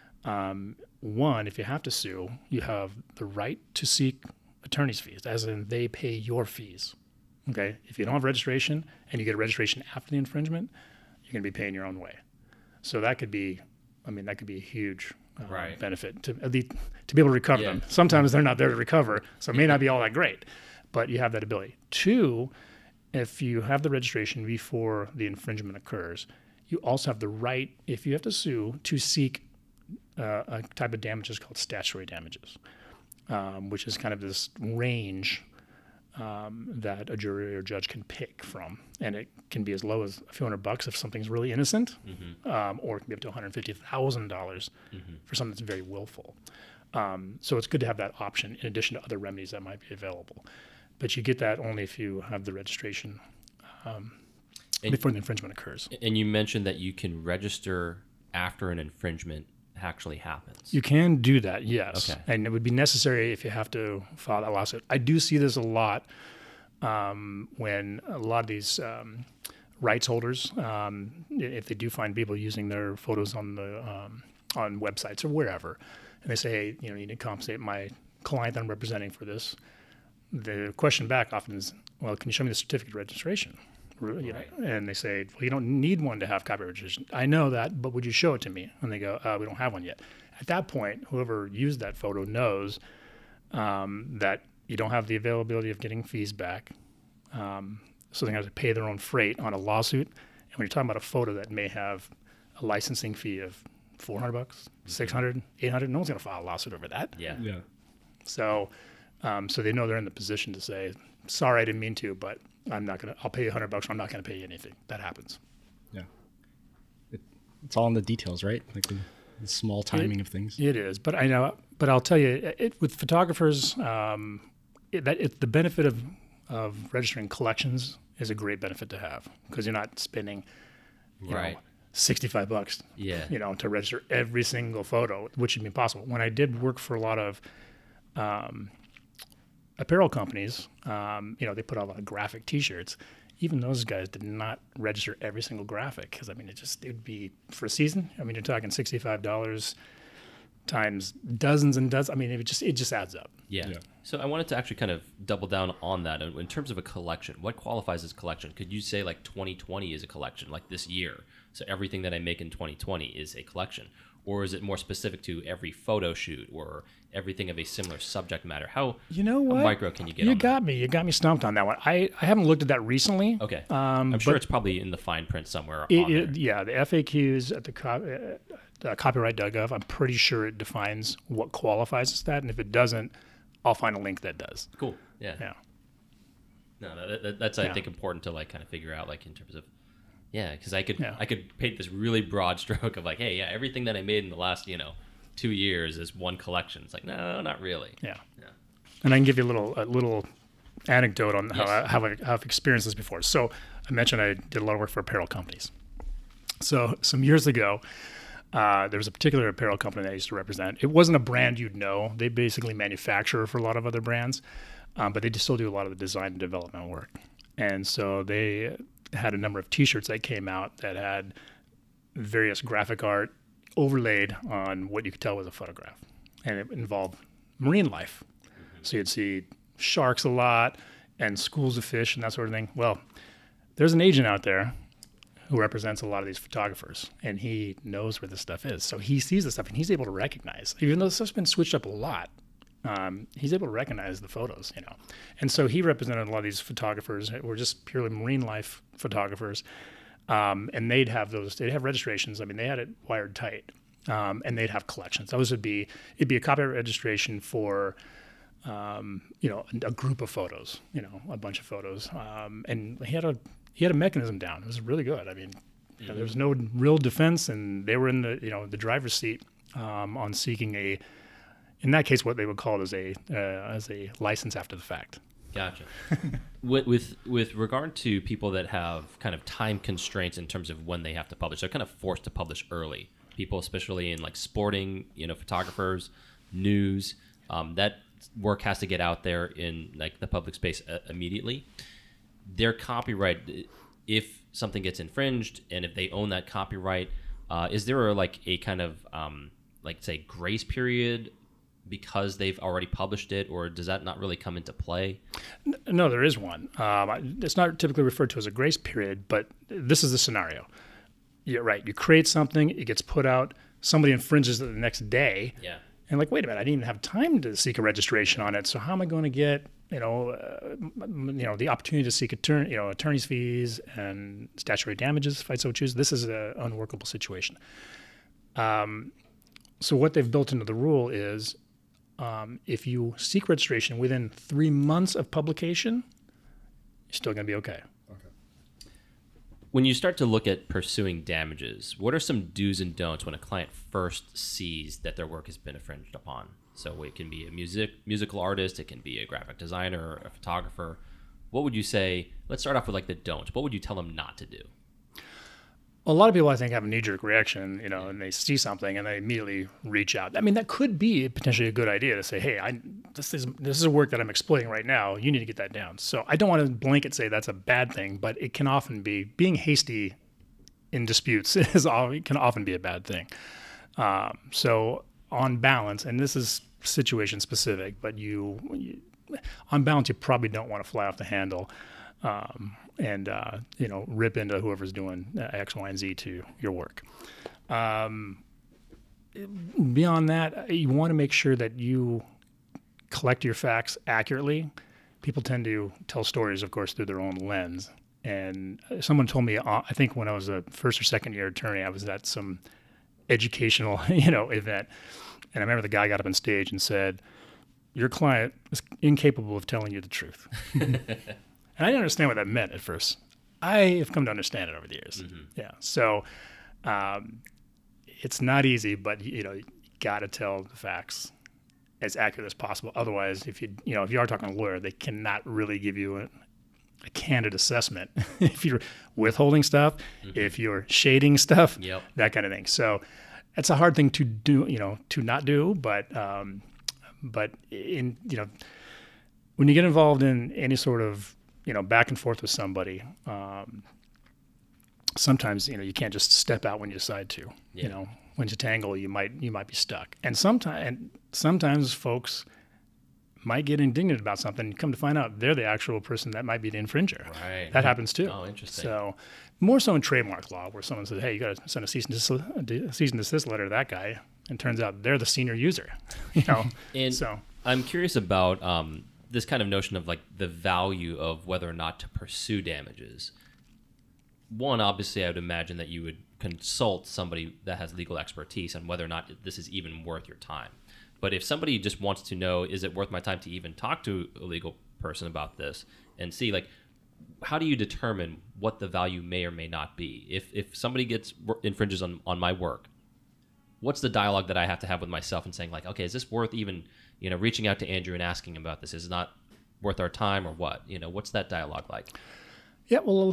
one, if you have to sue, you have the right to seek attorney's fees, as in they pay your fees. Okay? If you don't have registration and you get a registration after the infringement, you're going to be paying your own way. So that could be a huge benefit to be able to recover them. Sometimes they're not there to recover, so it may not be all that great, but you have that ability. Two, if you have the registration before the infringement occurs, you also have the right, if you have to sue, to seek a type of damages called statutory damages, which is kind of this range that a jury or judge can pick from. And it can be as low as a few $100 if something's really innocent, or it can be up to $150,000 for something that's very willful. So it's good to have that option in addition to other remedies that might be available. But you get that only if you have the registration before the infringement occurs. And you mentioned that you can register after an infringement actually happens. You can do that, yes. Okay. And it would be necessary if you have to file that lawsuit. I do see this a lot when a lot of these rights holders, if they do find people using their photos on on websites or wherever, and they say, hey, you need to compensate my client that I'm representing for this. The question back often is, well, can you show me the certificate of registration? Right. And they say, well, you don't need one to have copyright registration. I know that, but would you show it to me? And they go, we don't have one yet. At that point, whoever used that photo knows that you don't have the availability of getting fees back. So they have to pay their own freight on a lawsuit. And when you're talking about a photo that may have a licensing fee of $400, $600, $800, no one's going to file a lawsuit over that. Yeah. So they know they're in the position to say, sorry, I didn't mean to, but I'll pay you $100, or I'm not going to pay you anything. That happens. Yeah. It's all in the details, right? Like the small timing of things. It is. But I'll tell you, with photographers, the benefit of registering collections is a great benefit to have, because you're not spending, $65, to register every single photo, which would be impossible. When I did work for a lot of apparel companies, they put out a lot of graphic T-shirts. Even those guys did not register every single graphic, because it would be for a season. You're talking $65 times dozens and dozens. It just adds up. Yeah. So I wanted to actually kind of double down on that in terms of a collection. What qualifies as collection? Could you say like 2020 is a collection, like this year? So everything that I make in 2020 is a collection, or is it more specific to every photo shoot or everything of a similar subject matter? How micro can you get? You got me stumped on that one. I haven't looked at that recently. Okay, I'm sure it's probably in the fine print somewhere. The FAQs at the copyright.gov. I'm pretty sure it defines what qualifies as that, and if it doesn't, I'll find a link that does. Cool. Yeah. No, that's I think important to like kind of figure out, like in terms of. Yeah, because I could paint this really broad stroke of like, hey, everything that I made in the last 2 years is one collection. It's like, no, not really. Yeah. And I can give you a little anecdote on how I've experienced this before. So I mentioned I did a lot of work for apparel companies. So some years ago, there was a particular apparel company that I used to represent. It wasn't a brand you'd know. They basically manufacture for a lot of other brands, but they still do a lot of the design and development work. And so they had a number of T-shirts that came out that had various graphic art overlaid on what you could tell was a photograph, and it involved marine life. So you'd see sharks a lot and schools of fish and that sort of thing. Well, there's an agent out there who represents a lot of these photographers, and he knows where this stuff is. So he sees this stuff, and he's able to recognize, even though this stuff's been switched up a lot, he's able to recognize the photos, And so he represented a lot of these photographers who were just purely marine life photographers. And they'd have registrations. They had it wired tight. And they'd have collections. It'd be a copyright registration for, a group of photos, a bunch of photos. And he had a mechanism down. It was really good. There was no real defense, and they were in the driver's seat, on seeking in that case, what they would call it as a license after the fact. Gotcha. with regard to people that have kind of time constraints in terms of when they have to publish, they're kind of forced to publish early. People, especially in like sporting, photographers, news, that work has to get out there in like the public space immediately. Their copyright, if something gets infringed, and if they own that copyright, is there a kind of say grace period because they've already published it, or does that not really come into play? No, there is one. It's not typically referred to as a grace period, but this is the scenario. You're right. You create something, it gets put out, somebody infringes it the next day. Yeah. And like, wait a minute, I didn't even have time to seek a registration on it. So how am I going to get, the opportunity to seek attorney's fees and statutory damages if I so choose? This is an unworkable situation. So what they've built into the rule is, if you seek registration within 3 months of publication, you're still going to be okay. When you start to look at pursuing damages, what are some do's and don'ts when a client first sees that their work has been infringed upon? So it can be a musical artist, it can be a graphic designer, a photographer. What would you say? Let's start off with like the don'ts. What would you tell them not to do? A lot of people, I think, have a knee-jerk reaction, and they see something and they immediately reach out. That could be potentially a good idea to say, hey, this is a work that I'm exploiting right now. You need to get that down. So I don't want to blanket say that's a bad thing, but it can often be, being hasty in disputes can often be a bad thing. So on balance, and this is situation specific, but on balance, you probably don't want to fly off the handle and rip into whoever's doing X, Y, and Z to your work. Beyond that, you want to make sure that you collect your facts accurately. People tend to tell stories, of course, through their own lens. And someone told me, I think when I was a first or second year attorney, I was at some educational, event. And I remember the guy got up on stage and said, "Your client is incapable of telling you the truth." And I didn't understand what that meant at first. I have come to understand it over the years. Mm-hmm. Yeah. So it's not easy, but you got to tell the facts as accurate as possible. Otherwise, if you are talking to a lawyer, they cannot really give you a candid assessment if you're withholding stuff, if you're shading stuff, that kind of thing. So it's a hard thing to do, to not do, but in, when you get involved in any sort of, back and forth with somebody, sometimes, you can't just step out when you decide to, when you tangle, you might be stuck. And sometimes folks might get indignant about something and come to find out they're the actual person that might be the infringer. Right. That happens too. Oh, interesting. So more so in trademark law, where someone says, "Hey, you got to send a cease and desist letter to that guy," and turns out they're the senior user. And so I'm curious about this kind of notion of like the value of whether or not to pursue damages. One, obviously, I would imagine that you would consult somebody that has legal expertise on whether or not this is even worth your time. But if somebody just wants to know, is it worth my time to even talk to a legal person about this and see, like, how do you determine what the value may or may not be? If somebody infringes on my work, what's the dialogue that I have to have with myself and saying, like, okay, is this worth even, reaching out to Andrew and asking him about this? Is it not worth our time or what? What's that dialogue like? Yeah, well,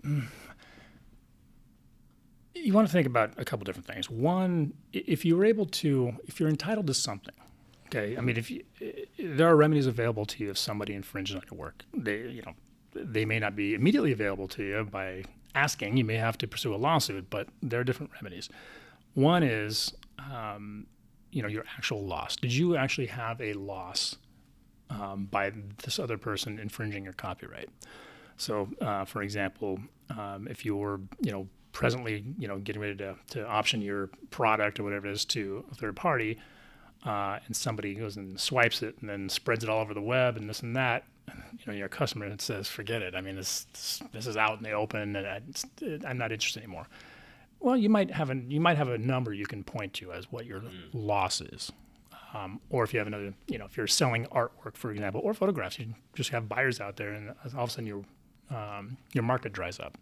you want to think about a couple different things. One, if you're entitled to something, okay. I mean, there are remedies available to you if somebody infringes on your work. They may not be immediately available to you by asking. You may have to pursue a lawsuit, but there are different remedies. One is, your actual loss. Did you actually have a loss by this other person infringing your copyright? So, for example, if you're, presently, getting ready to option your product or whatever it is to a third party, and somebody goes and swipes it and then spreads it all over the web and this and that, your customer says, "Forget it. I mean, this is out in the open, and I'm not interested anymore." Well, you might have a number you can point to as what your loss is, or if you have another, if you're selling artwork, for example, or photographs, you just have buyers out there, and all of a sudden your market dries up.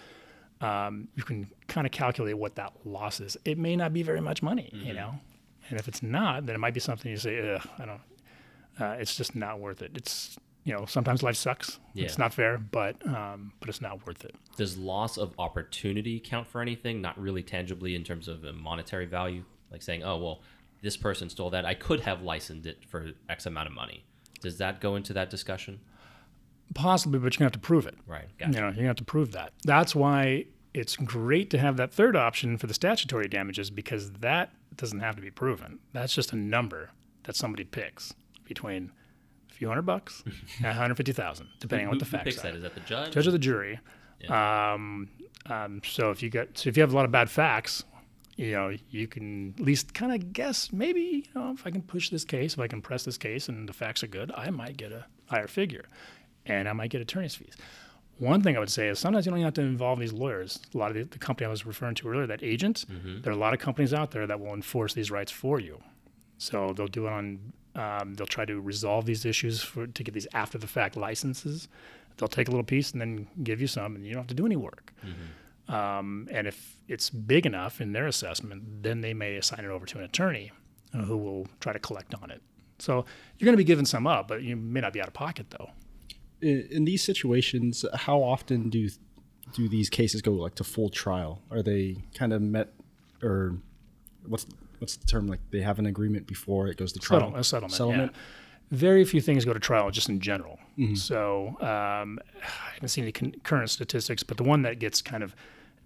You can kind of calculate what that loss is. It may not be very much money, and if it's not, then it might be something you say, it's just not worth it. It's, sometimes life sucks. Yeah. It's not fair, but it's not worth it. Does loss of opportunity count for anything? Not really tangibly in terms of a monetary value, like saying, "Oh, well, this person stole that. I could have licensed it for X amount of money." Does that go into that discussion? Possibly, but you're going to have to prove it. Right. Gotcha. You're going to have to prove that. That's why it's great to have that third option for the statutory damages, because that doesn't have to be proven. That's just a number that somebody picks between a few $100 and $150,000, depending on what the facts picks are. That? Is that the judge? Judge or the jury. Yeah. So if you have a lot of bad facts, you can at least kind of guess, maybe, if I can push this case, if I can press this case and the facts are good, I might get a higher figure, and I might get attorney's fees. One thing I would say is sometimes you don't even have to involve these lawyers. A lot of the company I was referring to earlier, that agent, there are a lot of companies out there that will enforce these rights for you. So they'll do it they'll try to resolve these issues to get these after-the-fact licenses. They'll take a little piece and then give you some, and you don't have to do any work. And if it's big enough in their assessment, then they may assign it over to an attorney who will try to collect on it. So you're going to be giving some up, but you may not be out of pocket, though. In these situations, how often do these cases go like to full trial? Are they kind of met, or what's the term? Like they have an agreement before it goes to trial? A settlement. Yeah. Very few things go to trial just in general. So I haven't seen any current statistics, but the one that gets kind of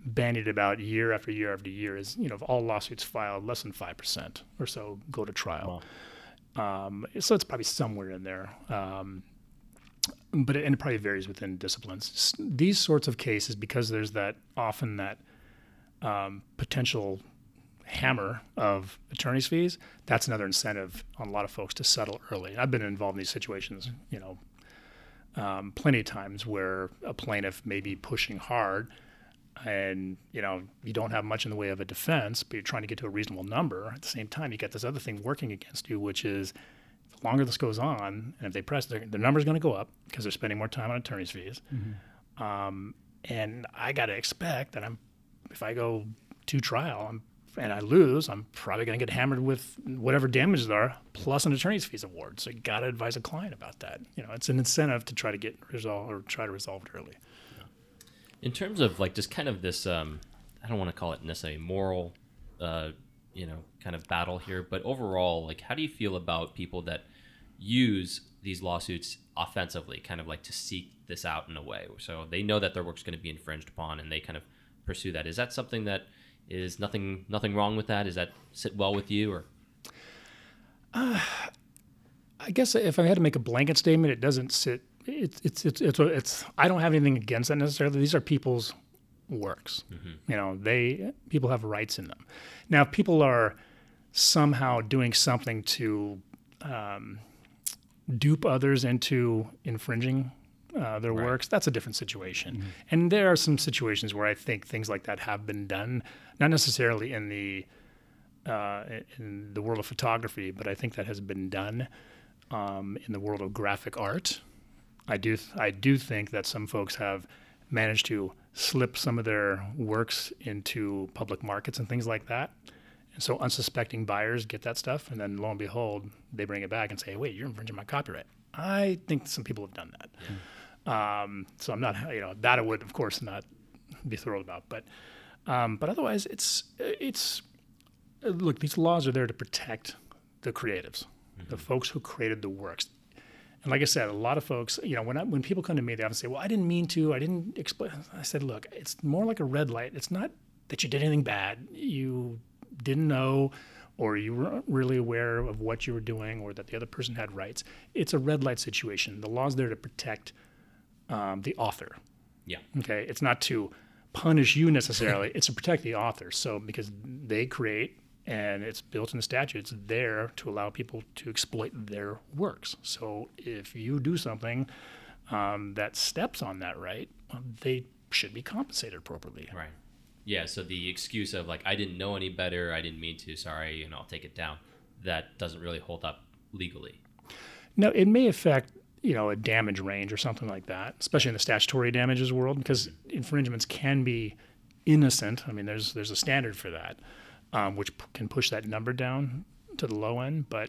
bandied about year after year after year is, of all lawsuits filed, less than 5% or so go to trial. Wow. So it's probably somewhere in there. But it probably varies within disciplines. These sorts of cases, because there's often that potential hammer of attorney's fees, that's another incentive on a lot of folks to settle early. I've been involved in these situations, plenty of times where a plaintiff may be pushing hard and, you don't have much in the way of a defense, but you're trying to get to a reasonable number. At the same time, you get this other thing working against you, which is the longer this goes on, and if they press, their number's going to go up because they're spending more time on attorney's fees. Mm-hmm. And I got to expect that if I go to trial and I lose, I'm probably going to get hammered with whatever damages there are, plus an attorney's fees award. So you got to advise a client about that. It's an incentive to try to get resolved or try to resolve it early. In terms of just kind of this, I don't want to call it necessarily moral, kind of battle here, but overall, how do you feel about people that use these lawsuits offensively, kind of to seek this out in a way? So they know that their work's going to be infringed upon and they kind of pursue that. Is that something that is nothing wrong with that? Does that sit well with you, or? I guess if I had to make a blanket statement, it doesn't sit. It's. I don't have anything against that necessarily. These are people's works. Mm-hmm. People have rights in them. Now, if people are somehow doing something to dupe others into infringing their works, that's a different situation. Mm-hmm. And there are some situations where I think things like that have been done, not necessarily in the world of photography, but I think that has been done in the world of graphic art. I do think that some folks have managed to slip some of their works into public markets and things like that. And so unsuspecting buyers get that stuff, and then lo and behold, they bring it back and say, wait, you're infringing my copyright. I think some people have done that. Yeah. So I'm not, that I would, of course, not be thrilled about. But otherwise, it's look, these laws are there to protect the creatives, mm-hmm. the folks who created the works. And like I said, a lot of folks, when people come to me, they often say, well, I didn't mean to, I didn't explain. I said, look, it's more like a red light. It's not that you did anything bad. You didn't know, or you weren't really aware of what you were doing, or that the other person had rights. It's a red light situation. The law's there to protect the author. Yeah. Okay. It's not to punish you necessarily. It's to protect the author. So because they create, and it's built in the statute, it's there to allow people to exploit their works. So if you do something that steps on that right, they should be compensated appropriately. Right. Yeah, so the excuse of I didn't know any better, I didn't mean to, sorry, I'll take it down, that doesn't really hold up legally. No, it may affect, a damage range or something like that, especially in the statutory damages world, because infringements can be innocent. I mean, there's a standard for that, which can push that number down to the low end. But,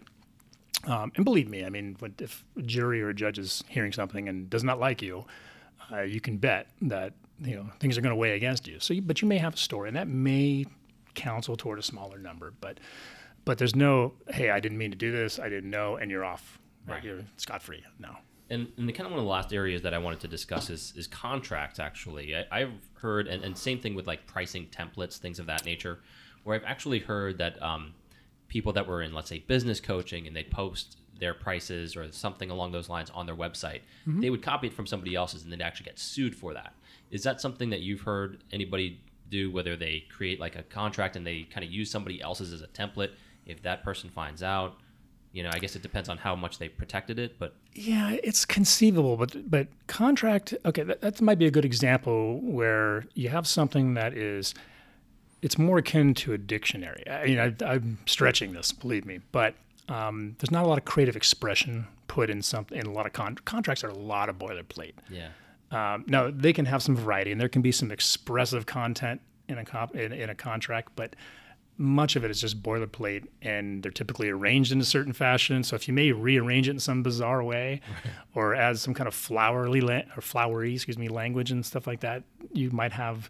and believe me, I mean, if a jury or a judge is hearing something and does not like you, you can bet that things are going to weigh against you. But you may have a story, and that may counsel toward a smaller number. But there's no, hey, I didn't mean to do this, I didn't know, and you're off. Right. You're scot-free. No. And the kind of one of the last areas that I wanted to discuss is contracts. Actually, I've heard, and same thing with pricing templates, things of that nature, where I've actually heard that people that were in, let's say, business coaching, and they'd post their prices or something along those lines on their website, mm-hmm. they would copy it from somebody else's and they'd actually get sued for that. Is that something that you've heard anybody do, whether they create a contract and they kind of use somebody else's as a template? If that person finds out, I guess it depends on how much they protected it, but yeah, it's conceivable. But contract, okay, that might be a good example where you have something that it's more akin to a dictionary. I'm stretching this, believe me, but there's not a lot of creative expression put in something. In a lot of contracts are a lot of boilerplate. Yeah. Now they can have some variety, and there can be some expressive content in a contract, but much of it is just boilerplate, and they're typically arranged in a certain fashion. So if you may rearrange it in some bizarre way, right. or add some kind of flowery language and stuff like that, you might have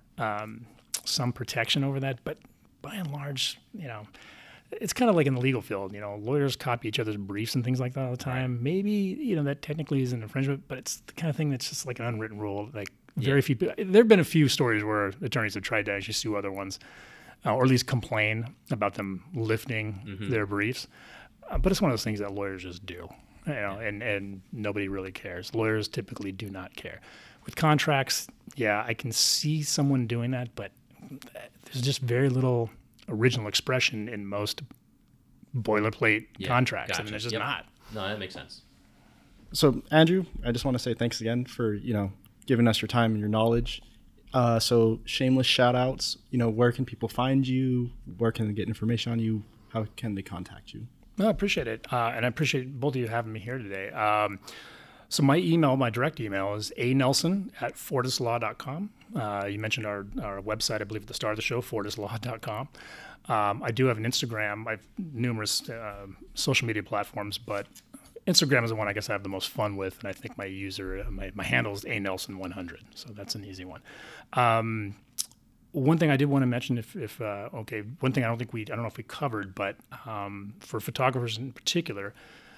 some protection over that. But by and large, it's kind of like in the legal field. Lawyers copy each other's briefs and things like that all the time. Right. Maybe that technically is an infringement, but it's the kind of thing that's just like an unwritten rule. Very few. There have been a few stories where attorneys have tried to actually sue other ones, or at least complain about them lifting their briefs. But it's one of those things that lawyers just do, and nobody really cares. Lawyers typically do not care. With contracts, yeah, I can see someone doing that, but there's just very little original expression in most boilerplate contracts. Gotcha. I mean, there's just not. No, that makes sense. So, Andrew, I just want to say thanks again for, giving us your time and your knowledge. So shameless shout outs, where can people find you? Where can they get information on you? How can they contact you? No, I appreciate it. And I appreciate both of you having me here today. So my direct email is anelson@fortislaw.com. You mentioned our website, I believe, at the start of the show, fortislaw.com. I do have an Instagram. I have numerous social media platforms, but Instagram is the one I guess I have the most fun with, and I think my handle is anelson100, so that's an easy one. One thing I did want to mention, one thing I don't know if we covered, but for photographers in particular,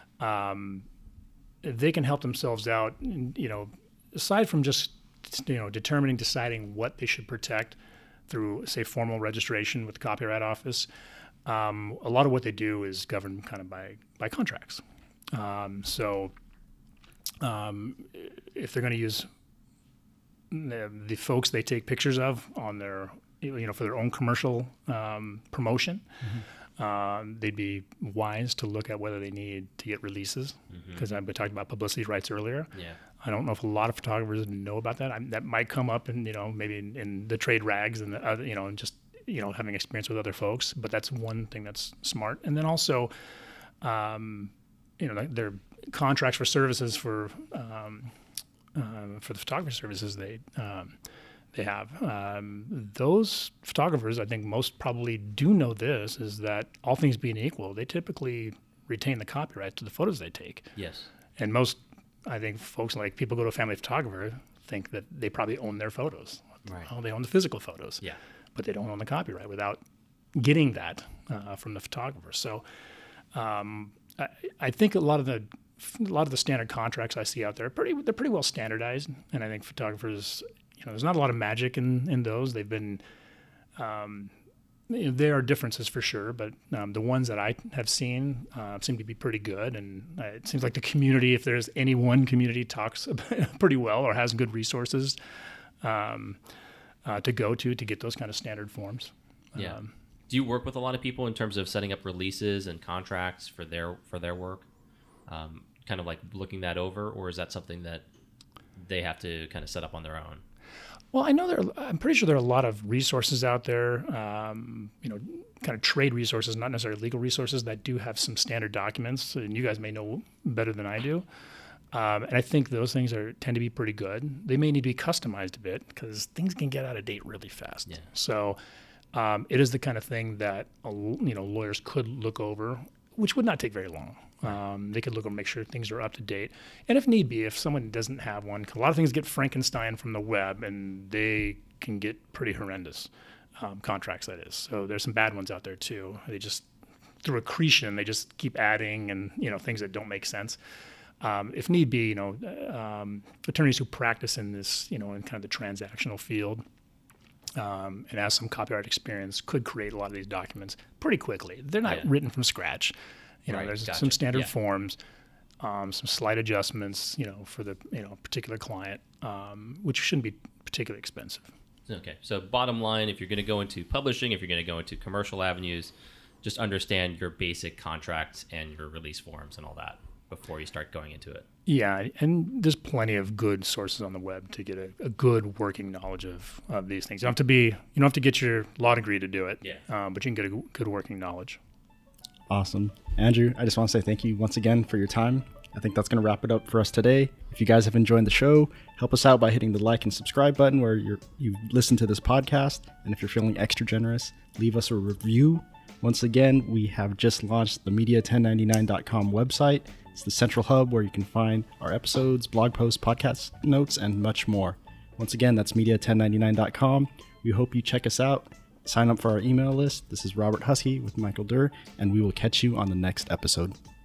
they can help themselves out, aside from just, deciding what they should protect through, say, formal registration with the Copyright Office. A lot of what they do is governed kind of by contracts. So if they're going to use the folks they take pictures of on their, for their own commercial promotion, they'd be wise to look at whether they need to get releases, because I've been talking about publicity rights earlier. Yeah. I don't know if a lot of photographers know about that. That might come up in, maybe in the trade rags and the other, and just, having experience with other folks, but that's one thing that's smart. And then also, their contracts for services for the photography services they have. Those photographers, I think most probably do know this, is that all things being equal, they typically retain the copyright to the photos they take. Yes. And most, I think, folks, like people go to a family photographer, think that they probably own their photos. Right. Well, they own the physical photos. Yeah. But they don't own the copyright without getting that from the photographer. So I think a lot of the standard contracts I see out there they're pretty well standardized, and I think photographers, there's not a lot of magic in those. They've been there are differences for sure, but the ones that I have seen seem to be pretty good, and it seems like the community, if there's any one community, talks pretty well or has good resources to go to get those kind of standard forms. Yeah. Do you work with a lot of people in terms of setting up releases and contracts for their work? Kind of like looking that over, or is that something that they have to kind of set up on their own? Well, I'm pretty sure there are a lot of resources out there, kind of trade resources, not necessarily legal resources, that do have some standard documents, and you guys may know better than I do. And I think those things tend to be pretty good. They may need to be customized a bit because things can get out of date really fast. Yeah. So it is the kind of thing that lawyers could look over, which would not take very long. They could look and make sure things are up to date. And if need be, if someone doesn't have one, 'cause a lot of things get Frankenstein from the web, and they can get pretty horrendous contracts, that is. So there's some bad ones out there too. They just, through accretion, they just keep adding and things that don't make sense. If need be, attorneys who practice in this, in kind of the transactional field, and has some copyright experience could create a lot of these documents pretty quickly. They're not written from scratch. There's some standard forms, some slight adjustments, for the particular client, which shouldn't be particularly expensive. Okay. So bottom line, if you're going to go into publishing, if you're going to go into commercial avenues, just understand your basic contracts and your release forms and all that before you start going into it. Yeah, and there's plenty of good sources on the web to get a good working knowledge of these things. You don't have to get your law degree to do it. Yeah. But you can get a good working knowledge. Awesome. Andrew, I just want to say thank you once again for your time. I think that's going to wrap it up for us today. If you guys have enjoyed the show, help us out by hitting the like and subscribe button where you listen to this podcast. And if you're feeling extra generous, leave us a review. Once again, we have just launched the media1099.com website. It's the central hub where you can find our episodes, blog posts, podcast notes, and much more. Once again, that's media1099.com. We hope you check us out. Sign up for our email list. This is Robert Husky with Michael Durr, and we will catch you on the next episode.